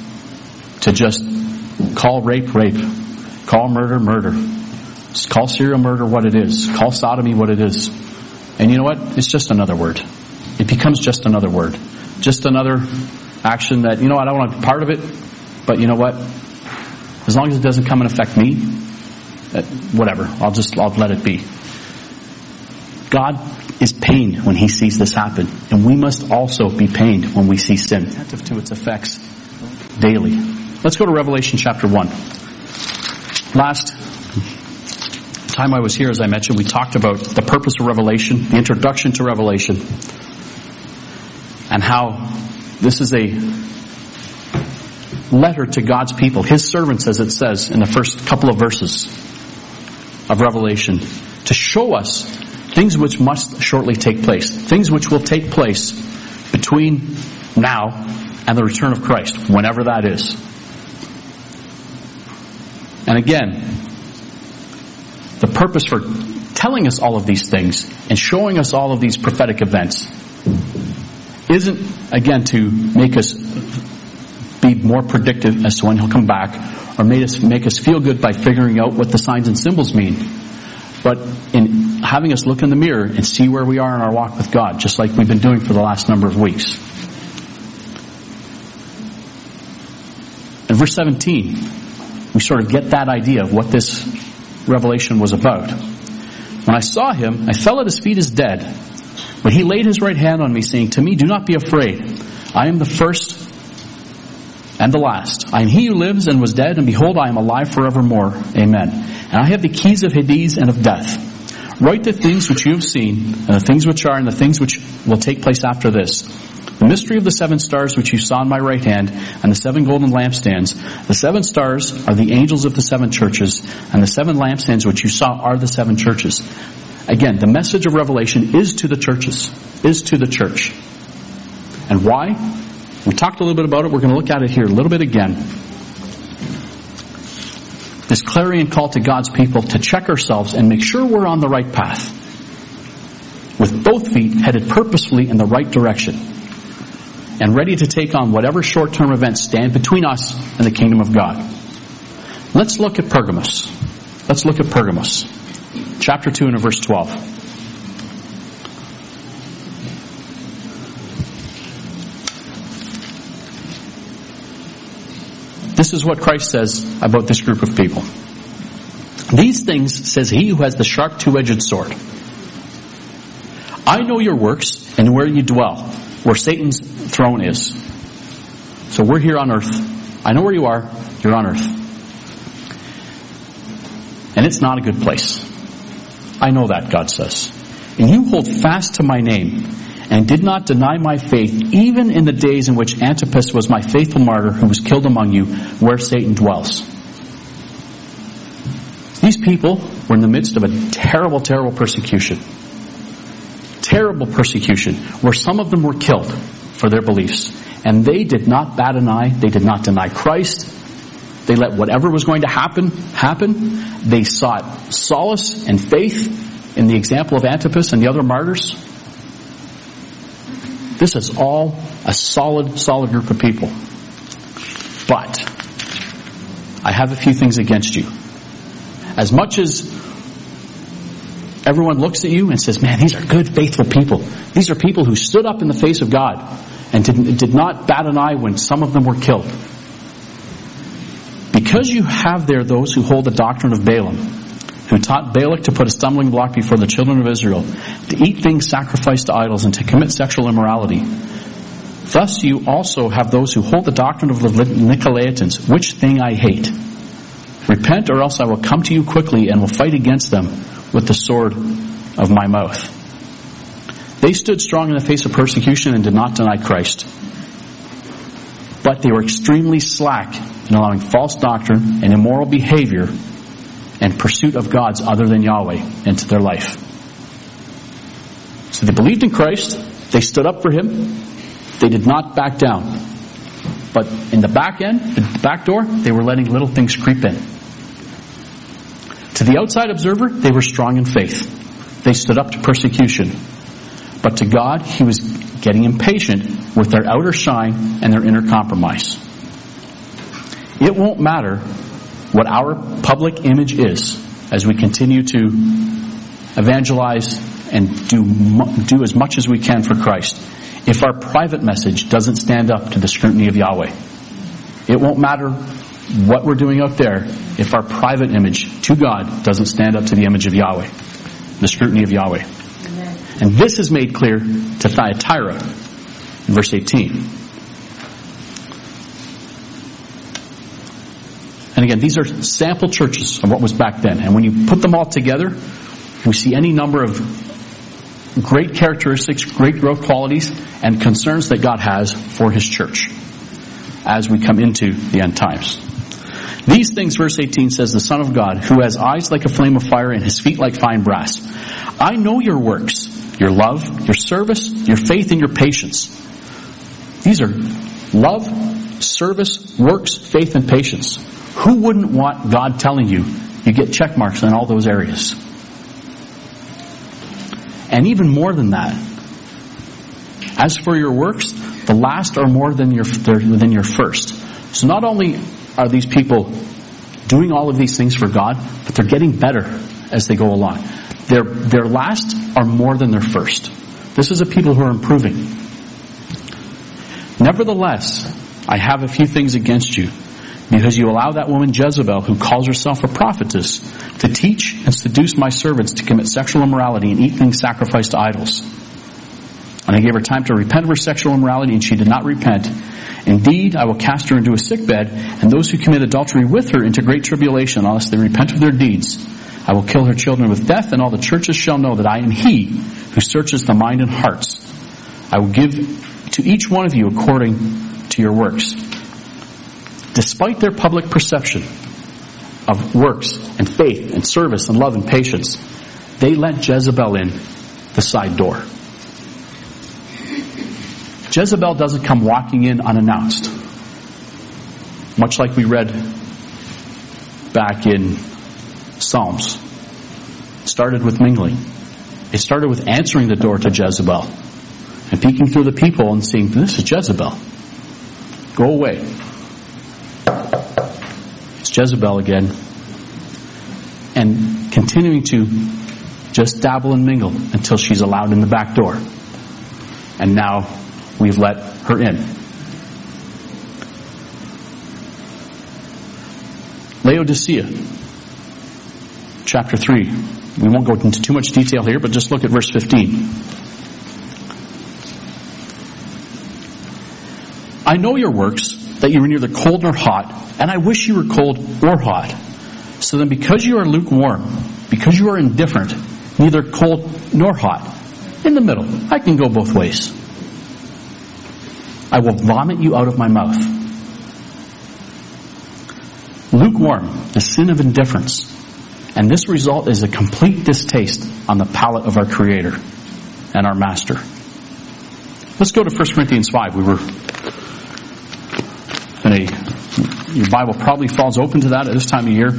to just call rape, rape. Call murder, murder. Call serial murder what it is. Call sodomy what it is. And you know what? It's just another word. It becomes just another word. Just another action that, you know, I don't want to be part of it, but you know what? As long as it doesn't come and affect me, whatever. I'll just, I'll let it be. God is pained when He sees this happen. And we must also be pained when we see sin. Attentive to its effects daily. Let's go to Revelation chapter one. Last time I was here, as I mentioned, we talked about the purpose of Revelation, the introduction to Revelation, and how this is a letter to God's people, His servants, as it says in the first couple of verses of Revelation, to show us things which must shortly take place, things which will take place between now and the return of Christ, whenever that is. And again, the purpose for telling us all of these things and showing us all of these prophetic events isn't, again, to make us be more predictive as to when He'll come back, or make us, make us feel good by figuring out what the signs and symbols mean, but in having us look in the mirror and see where we are in our walk with God, just like we've been doing for the last number of weeks. In verse seventeen, we sort of get that idea of what this revelation was about. When I saw Him, I fell at His feet as dead. But He laid His right hand on me, saying to me, do not be afraid. I am the first and the last. I am He who lives and was dead, and behold, I am alive forevermore. Amen. And I have the keys of Hades and of death. Write the things which you have seen, and the things which are, and the things which will take place after this. The mystery of the seven stars which you saw in my right hand, and the seven golden lampstands. The seven stars are the angels of the seven churches, and the seven lampstands which you saw are the seven churches. Again, the message of Revelation is to the churches, is to the church. And why? We talked a little bit about it. We're going to look at it here a little bit again. This clarion call to God's people to check ourselves and make sure we're on the right path, with both feet headed purposefully in the right direction, and ready to take on whatever short-term events stand between us and the kingdom of God. Let's look at Pergamos. Let's look at Pergamos. Chapter two and verse twelve. This is what Christ says about this group of people. These things says He who has the sharp two-edged sword. I know your works and where you dwell, where Satan's throne is. So we're here on earth. I know where you are. You're on earth. And it's not a good place. I know that, God says. And you hold fast to my name, and did not deny my faith, even in the days in which Antipas was my faithful martyr, who was killed among you, where Satan dwells. These people were in the midst of a terrible, terrible persecution. Terrible persecution, where some of them were killed for their beliefs. And they did not bat an eye. They did not deny Christ. They let whatever was going to happen, happen. They sought solace and faith in the example of Antipas and the other martyrs. This is all a solid, solid group of people. But I have a few things against you. As much as everyone looks at you and says, man, these are good, faithful people. These are people who stood up in the face of God and did, did not bat an eye when some of them were killed. Because you have there those who hold the doctrine of Balaam, who taught Balak to put a stumbling block before the children of Israel, to eat things sacrificed to idols, and to commit sexual immorality. Thus you also have those who hold the doctrine of the Nicolaitans, which thing I hate. Repent, or else I will come to you quickly and will fight against them with the sword of my mouth. They stood strong in the face of persecution and did not deny Christ. But they were extremely slack in allowing false doctrine and immoral behavior and pursuit of gods other than Yahweh into their life. So they believed in Christ. They stood up for Him. They did not back down. But in the back end, the back door, they were letting little things creep in. To the outside observer, they were strong in faith. They stood up to persecution. But to God, He was getting impatient with their outer shine and their inner compromise. It won't matter what our public image is as we continue to evangelize and do do as much as we can for Christ. If our private message doesn't stand up to the scrutiny of Yahweh, it won't matter what we're doing out there if our private image to God doesn't stand up to the image of Yahweh, the scrutiny of Yahweh. Amen. And this is made clear to Thyatira in verse eighteen. And again, these are sample churches of what was back then. And when you put them all together, we see any number of great characteristics, great growth qualities, and concerns that God has for His church as we come into the end times. These things, verse eighteen says, the Son of God, who has eyes like a flame of fire and His feet like fine brass. I know your works, your love, your service, your faith, and your patience. These are love, service, works, faith, and patience. Who wouldn't want God telling you you get check marks in all those areas? And even more than that, as for your works, the last are more than your than your first. So not only are these people doing all of these things for God, but they're getting better as they go along. Their their last are more than their first. This is a people who are improving. Nevertheless, I have a few things against you, because you allow that woman Jezebel, who calls herself a prophetess, to teach and seduce my servants to commit sexual immorality and eat things sacrificed to idols. And I gave her time to repent of her sexual immorality, and she did not repent. Indeed, I will cast her into a sickbed, and those who commit adultery with her into great tribulation, unless they repent of their deeds. I will kill her children with death, and all the churches shall know that I am He who searches the mind and hearts. I will give to each one of you according to your works. Despite their public perception of works and faith and service and love and patience, they let Jezebel in the side door. Jezebel doesn't come walking in unannounced. Much like we read back in Psalms. It started with mingling. It started with answering the door to Jezebel and peeking through the people and seeing, this is Jezebel. Go away. It's Jezebel again. And continuing to just dabble and mingle until she's allowed in the back door. And now we've let her in. Laodicea, chapter three. We won't go into too much detail here, but just look at verse fifteen. I know your works, that you are neither cold nor hot, and I wish you were cold or hot. So then because you are lukewarm, because you are indifferent, neither cold nor hot, in the middle, I can go both ways. I will vomit you out of my mouth. Lukewarm, the sin of indifference. And this result is a complete distaste on the palate of our Creator and our Master. Let's go to First Corinthians five. We were in a, your Bible probably falls open to that at this time of year.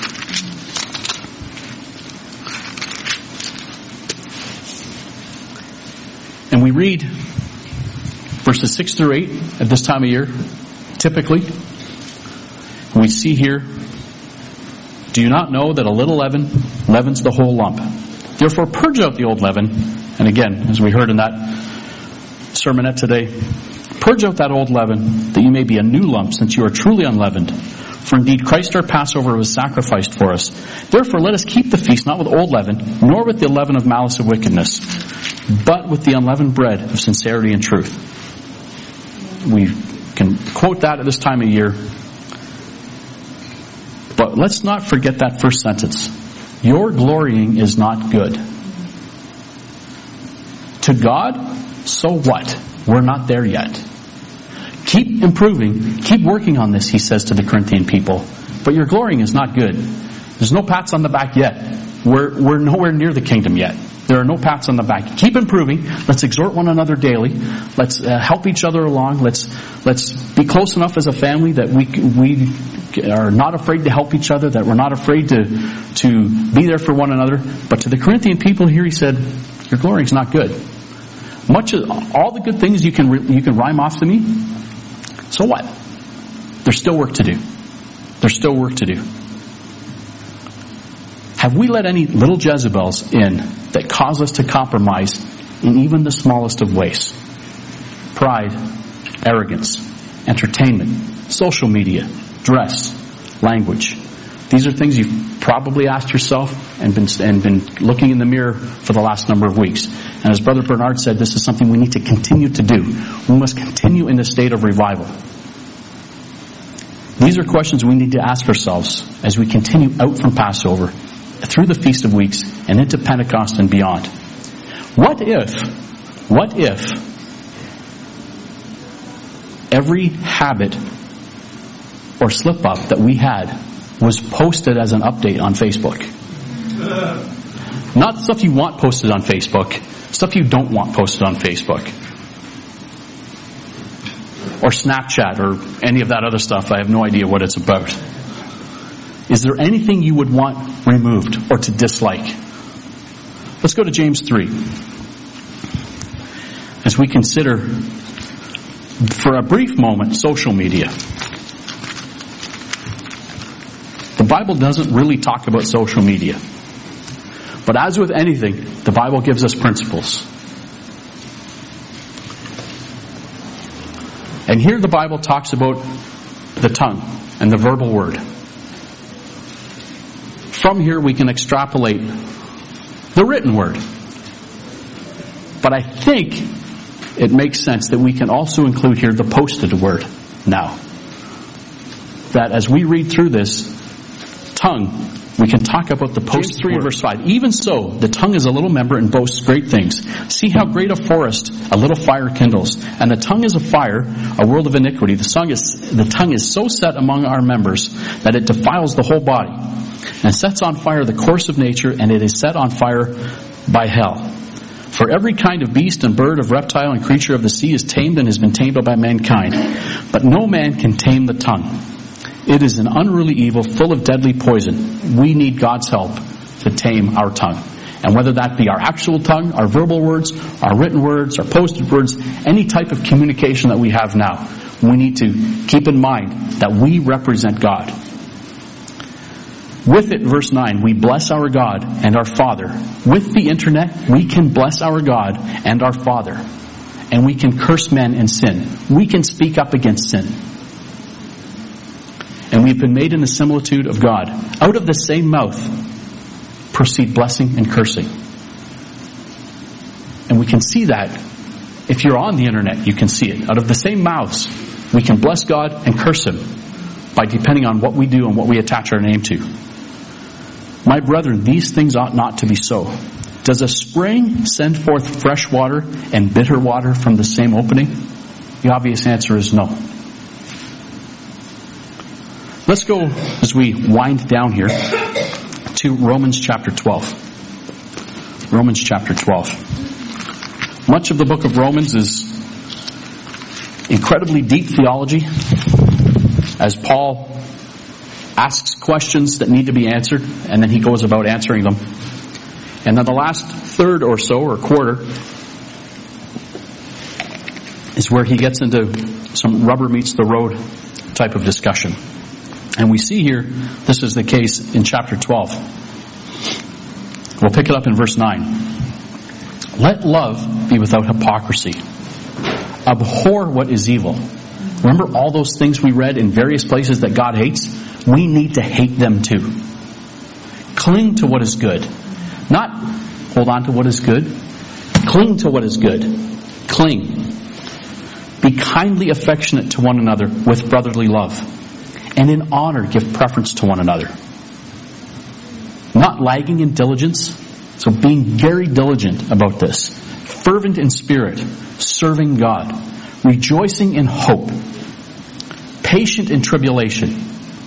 And we read verses six through eight at this time of year, typically. And we see here, do you not know that a little leaven leavens the whole lump? Therefore purge out the old leaven. And again, as we heard in that sermonette today, purge out that old leaven, that you may be a new lump, since you are truly unleavened. For indeed Christ our Passover was sacrificed for us. Therefore let us keep the feast not with old leaven, nor with the leaven of malice of wickedness, but with the unleavened bread of sincerity and truth. We can quote that at this time of year. But let's not forget that first sentence. Your glorying is not good. To God, so what? We're not there yet. Keep improving. Keep working on this, he says to the Corinthian people. But your glorying is not good. There's no pats on the back yet. We're, we're nowhere near the kingdom yet. There are no pats on the back. Keep improving. Let's exhort one another daily. Let's uh, help each other along. Let's let's be close enough as a family that we we are not afraid to help each other, that we're not afraid to to be there for one another. But to the Corinthian people here, he said, your glorying is not good. Much of all the good things you can you can rhyme off to me. So what? There's still work to do. There's still work to do. Have we let any little Jezebels in that cause us to compromise in even the smallest of ways? Pride, arrogance, entertainment, social media, dress, language. These are things you've probably asked yourself and been, and been looking in the mirror for the last number of weeks. And as Brother Bernard said, this is something we need to continue to do. We must continue in the state of revival. These are questions we need to ask ourselves as we continue out from Passover, through the Feast of Weeks, and into Pentecost and beyond. What if, what if every habit or slip-up that we had was posted as an update on Facebook? Not stuff you want posted on Facebook, stuff you don't want posted on Facebook. Or Snapchat or any of that other stuff. I have no idea what it's about. Is there anything you would want removed or to dislike? Let's go to James three. As we consider, for a brief moment, social media. The Bible doesn't really talk about social media. But as with anything, the Bible gives us principles. And here the Bible talks about the tongue and the verbal word. From here we can extrapolate the written word. But I think it makes sense that we can also include here the posted word now. That as we read through this tongue, we can talk about the posted three, verse five. Even so, the tongue is a little member and boasts great things. See how great a forest a little fire kindles. And the tongue is a fire, a world of iniquity. The tongue is, the tongue is so set among our members that it defiles the whole body and sets on fire the course of nature, and it is set on fire by hell. For every kind of beast and bird, of reptile and creature of the sea is tamed and has been tamed by mankind. But no man can tame the tongue. It is an unruly evil full of deadly poison. We need God's help to tame our tongue. And whether that be our actual tongue, our verbal words, our written words, our posted words, any type of communication that we have now, we need to keep in mind that we represent God. With it, verse nine, we bless our God and our Father. With the internet, we can bless our God and our Father. And we can curse men and sin. We can speak up against sin. And we've been made in the similitude of God. Out of the same mouth proceed blessing and cursing. And we can see that. If you're on the internet, you can see it. Out of the same mouths, we can bless God and curse Him by depending on what we do and what we attach our name to. My brethren, these things ought not to be so. Does a spring send forth fresh water and bitter water from the same opening? The obvious answer is no. Let's go, as we wind down here, to Romans chapter twelve. Romans chapter twelve. Much of the book of Romans is incredibly deep theology, as Paul asks questions that need to be answered, and then he goes about answering them. And then the last third or so, or quarter, is where he gets into some rubber meets the road type of discussion. And we see here, this is the case in chapter twelve. We'll pick it up in verse nine. Let love be without hypocrisy. Abhor what is evil. Remember all those things we read in various places that God hates? We need to hate them too. Cling to what is good. Not hold on to what is good. Cling to what is good. Cling. Be kindly affectionate to one another with brotherly love. And in honor, give preference to one another. Not lagging in diligence. So being very diligent about this. Fervent in spirit. Serving God. Rejoicing in hope. Patient in tribulation.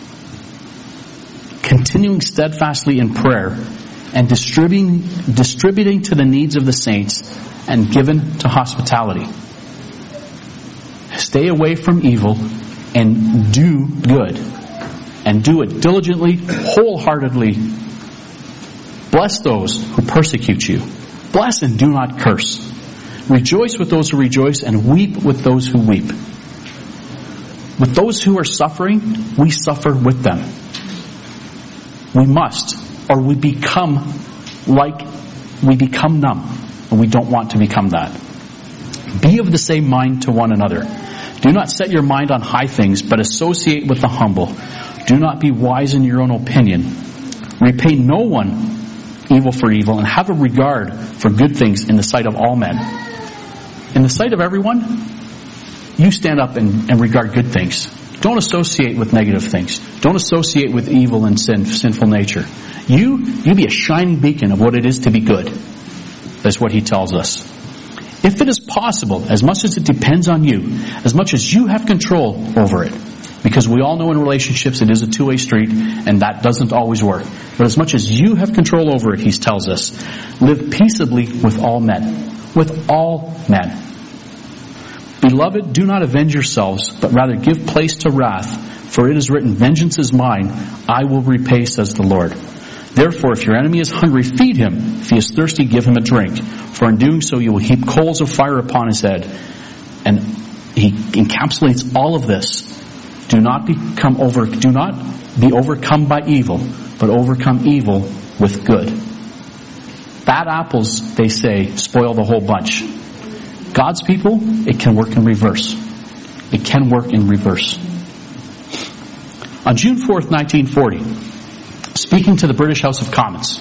Continuing steadfastly in prayer. And distributing, distributing to the needs of the saints. And given to hospitality. Stay away from evil. And do good. And do it diligently, wholeheartedly. Bless those who persecute you. Bless and do not curse. Rejoice with those who rejoice and weep with those who weep. With those who are suffering, we suffer with them. We must, or we become like, we become numb, and we don't want to become that. Be of the same mind to one another. Do not set your mind on high things, but associate with the humble. Do not be wise in your own opinion. Repay no one evil for evil, and have a regard for good things in the sight of all men. In the sight of everyone, you stand up and, and regard good things. Don't associate with negative things. Don't associate with evil and sin, sinful nature. You, you be a shining beacon of what it is to be good. That's what he tells us. If it is possible, as much as it depends on you, as much as you have control over it, because we all know in relationships it is a two-way street, and that doesn't always work. But as much as you have control over it, he tells us, live peaceably with all men. With all men. Beloved, do not avenge yourselves, but rather give place to wrath, for it is written, vengeance is mine, I will repay, says the Lord. Therefore, if your enemy is hungry, feed him. If he is thirsty, give him a drink. For in doing so, you will heap coals of fire upon his head. And he encapsulates all of this. Do not become over, do not be overcome by evil, but overcome evil with good. Bad apples, they say, spoil the whole bunch. God's people, it can work in reverse. It can work in reverse. On June fourth, nineteen forty, speaking to the British House of Commons,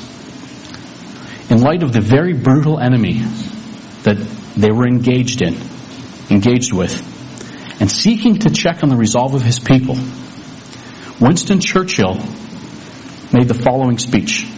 in light of the very brutal enemy that they were engaged in, engaged with, and seeking to check on the resolve of his people, Winston Churchill made the following speech.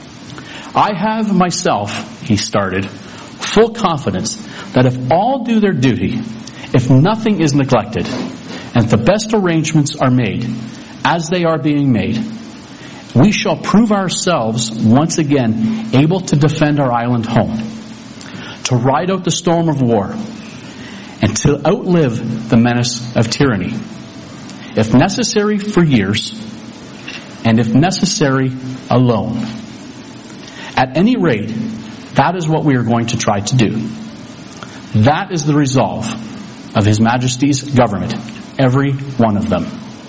I have myself, he started, full confidence that if all do their duty, if nothing is neglected, and if the best arrangements are made, as they are being made, we shall prove ourselves once again able to defend our island home, to ride out the storm of war, and to outlive the menace of tyranny, if necessary for years, and if necessary alone. At any rate, that is what we are going to try to do. That is the resolve of His Majesty's government, every one of them.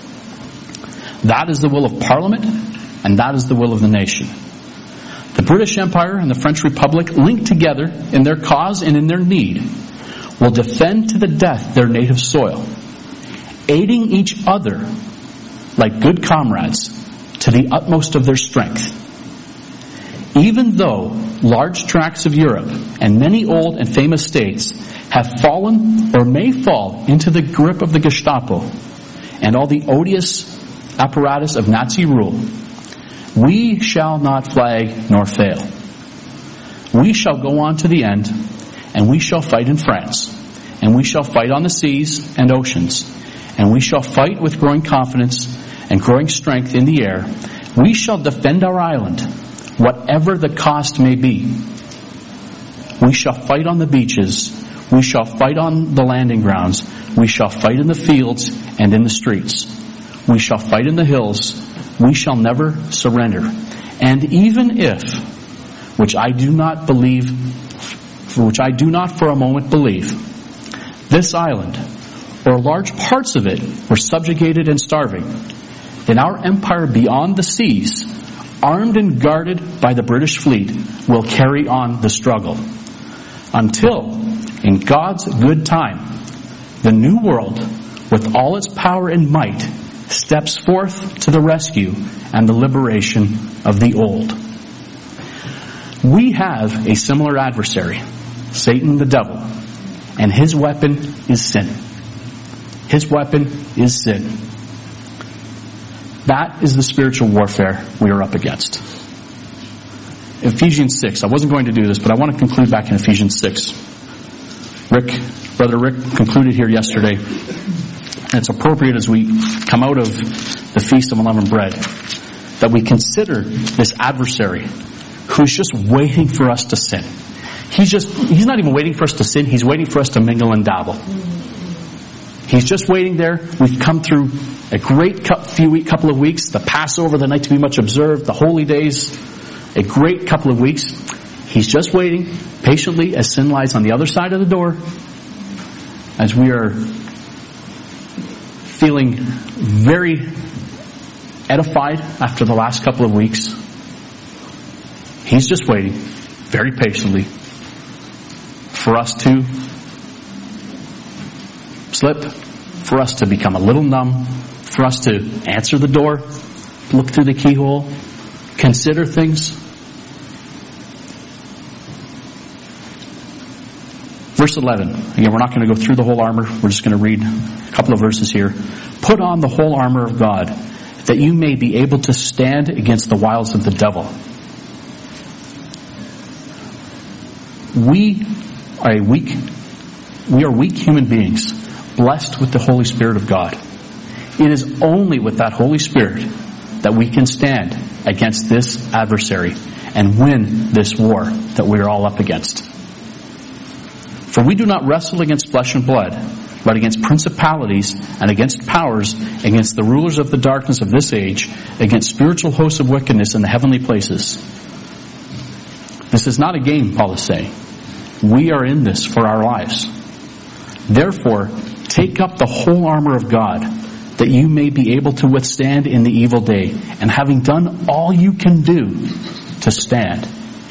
That is the will of Parliament, and that is the will of the nation. The British Empire and the French Republic, linked together in their cause and in their need, will defend to the death their native soil, aiding each other like good comrades to the utmost of their strength. Even though large tracts of Europe and many old and famous states have fallen or may fall into the grip of the Gestapo and all the odious apparatus of Nazi rule, we shall not flag nor fail. We shall go on to the end, and we shall fight in France, and we shall fight on the seas and oceans, and we shall fight with growing confidence and growing strength in the air. We shall defend our island, whatever the cost may be. We shall fight on the beaches. We shall fight on the landing grounds. We shall fight in the fields and in the streets. We shall fight in the hills. We shall never surrender. And even if, which I do not believe, which I do not for a moment believe, this island, or large parts of it, were subjugated and starving, then our empire beyond the seas, armed and guarded by the British fleet, will carry on the struggle. Until, in God's good time, the new world, with all its power and might, steps forth to the rescue and the liberation of the old. We have a similar adversary, Satan the devil, and his weapon is sin. His weapon is sin. That is the spiritual warfare we are up against. Ephesians six. I wasn't going to do this, but I want to conclude back in Ephesians six. Rick, Brother Rick concluded here yesterday. And it's appropriate as we come out of the Feast of Unleavened Bread that we consider this adversary who's just waiting for us to sin. He's just, he's not even waiting for us to sin. He's waiting for us to mingle and dabble. He's just waiting there. We've come through a great few week, couple of weeks. The Passover, the night to be much observed, the holy days, a great couple of weeks. He's just waiting patiently as sin lies on the other side of the door, as we are feeling very edified after the last couple of weeks. He's just waiting very patiently for us to slip, for us to become a little numb, for us to answer the door, look through the keyhole, consider things. Verse eleven. Again, we're not going to go through the whole armor. We're just going to read a couple of verses here. Put on the whole armor of God, that you may be able to stand against the wiles of the devil. We are a weak, we are weak human beings, blessed with the Holy Spirit of God. It is only with that Holy Spirit that we can stand against this adversary and win this war that we are all up against. For we do not wrestle against flesh and blood, but against principalities and against powers, against the rulers of the darkness of this age, against spiritual hosts of wickedness in the heavenly places. This is not a game, Paul is saying. We are in this for our lives. Therefore, take up the whole armor of God, that you may be able to withstand in the evil day, and having done all you can do, to stand.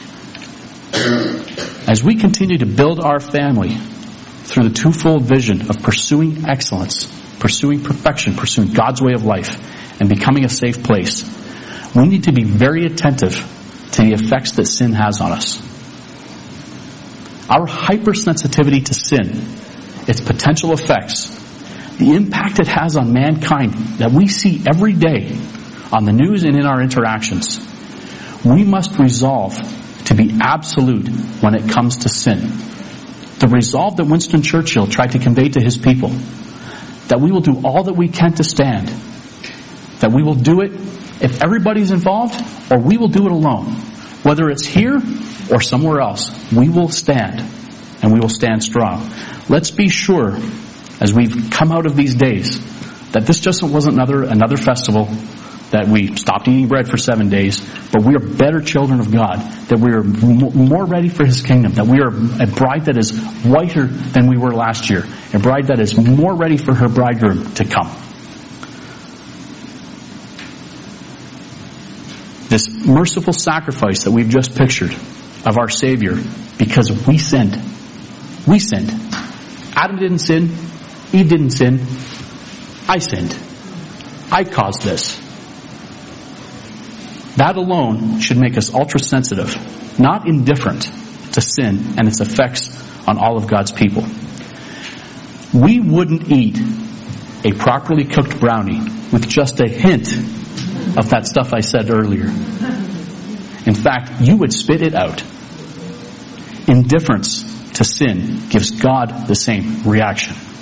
As we continue to build our family through the twofold vision of pursuing excellence, pursuing perfection, pursuing God's way of life, and becoming a safe place, we need to be very attentive to the effects that sin has on us. Our hypersensitivity to sin, its potential effects, the impact it has on mankind that we see every day on the news and in our interactions, we must resolve to be absolute when it comes to sin. The resolve that Winston Churchill tried to convey to his people, that we will do all that we can to stand, that we will do it if everybody's involved, or we will do it alone. Whether it's here or somewhere else, we will stand, and we will stand strong. Let's be sure, as we've come out of these days, that this just wasn't another another festival, that we stopped eating bread for seven days, but we are better children of God, that we are more ready for His kingdom, that we are a bride that is whiter than we were last year, a bride that is more ready for her bridegroom to come. This merciful sacrifice that we've just pictured of our Savior, because we sinned. We sinned. Adam didn't sin. Eve didn't sin. I sinned. I caused this. That alone should make us ultra-sensitive, not indifferent to sin and its effects on all of God's people. We wouldn't eat a properly cooked brownie with just a hint of that stuff I said earlier. In fact, you would spit it out. Indifference to sin gives God the same reaction.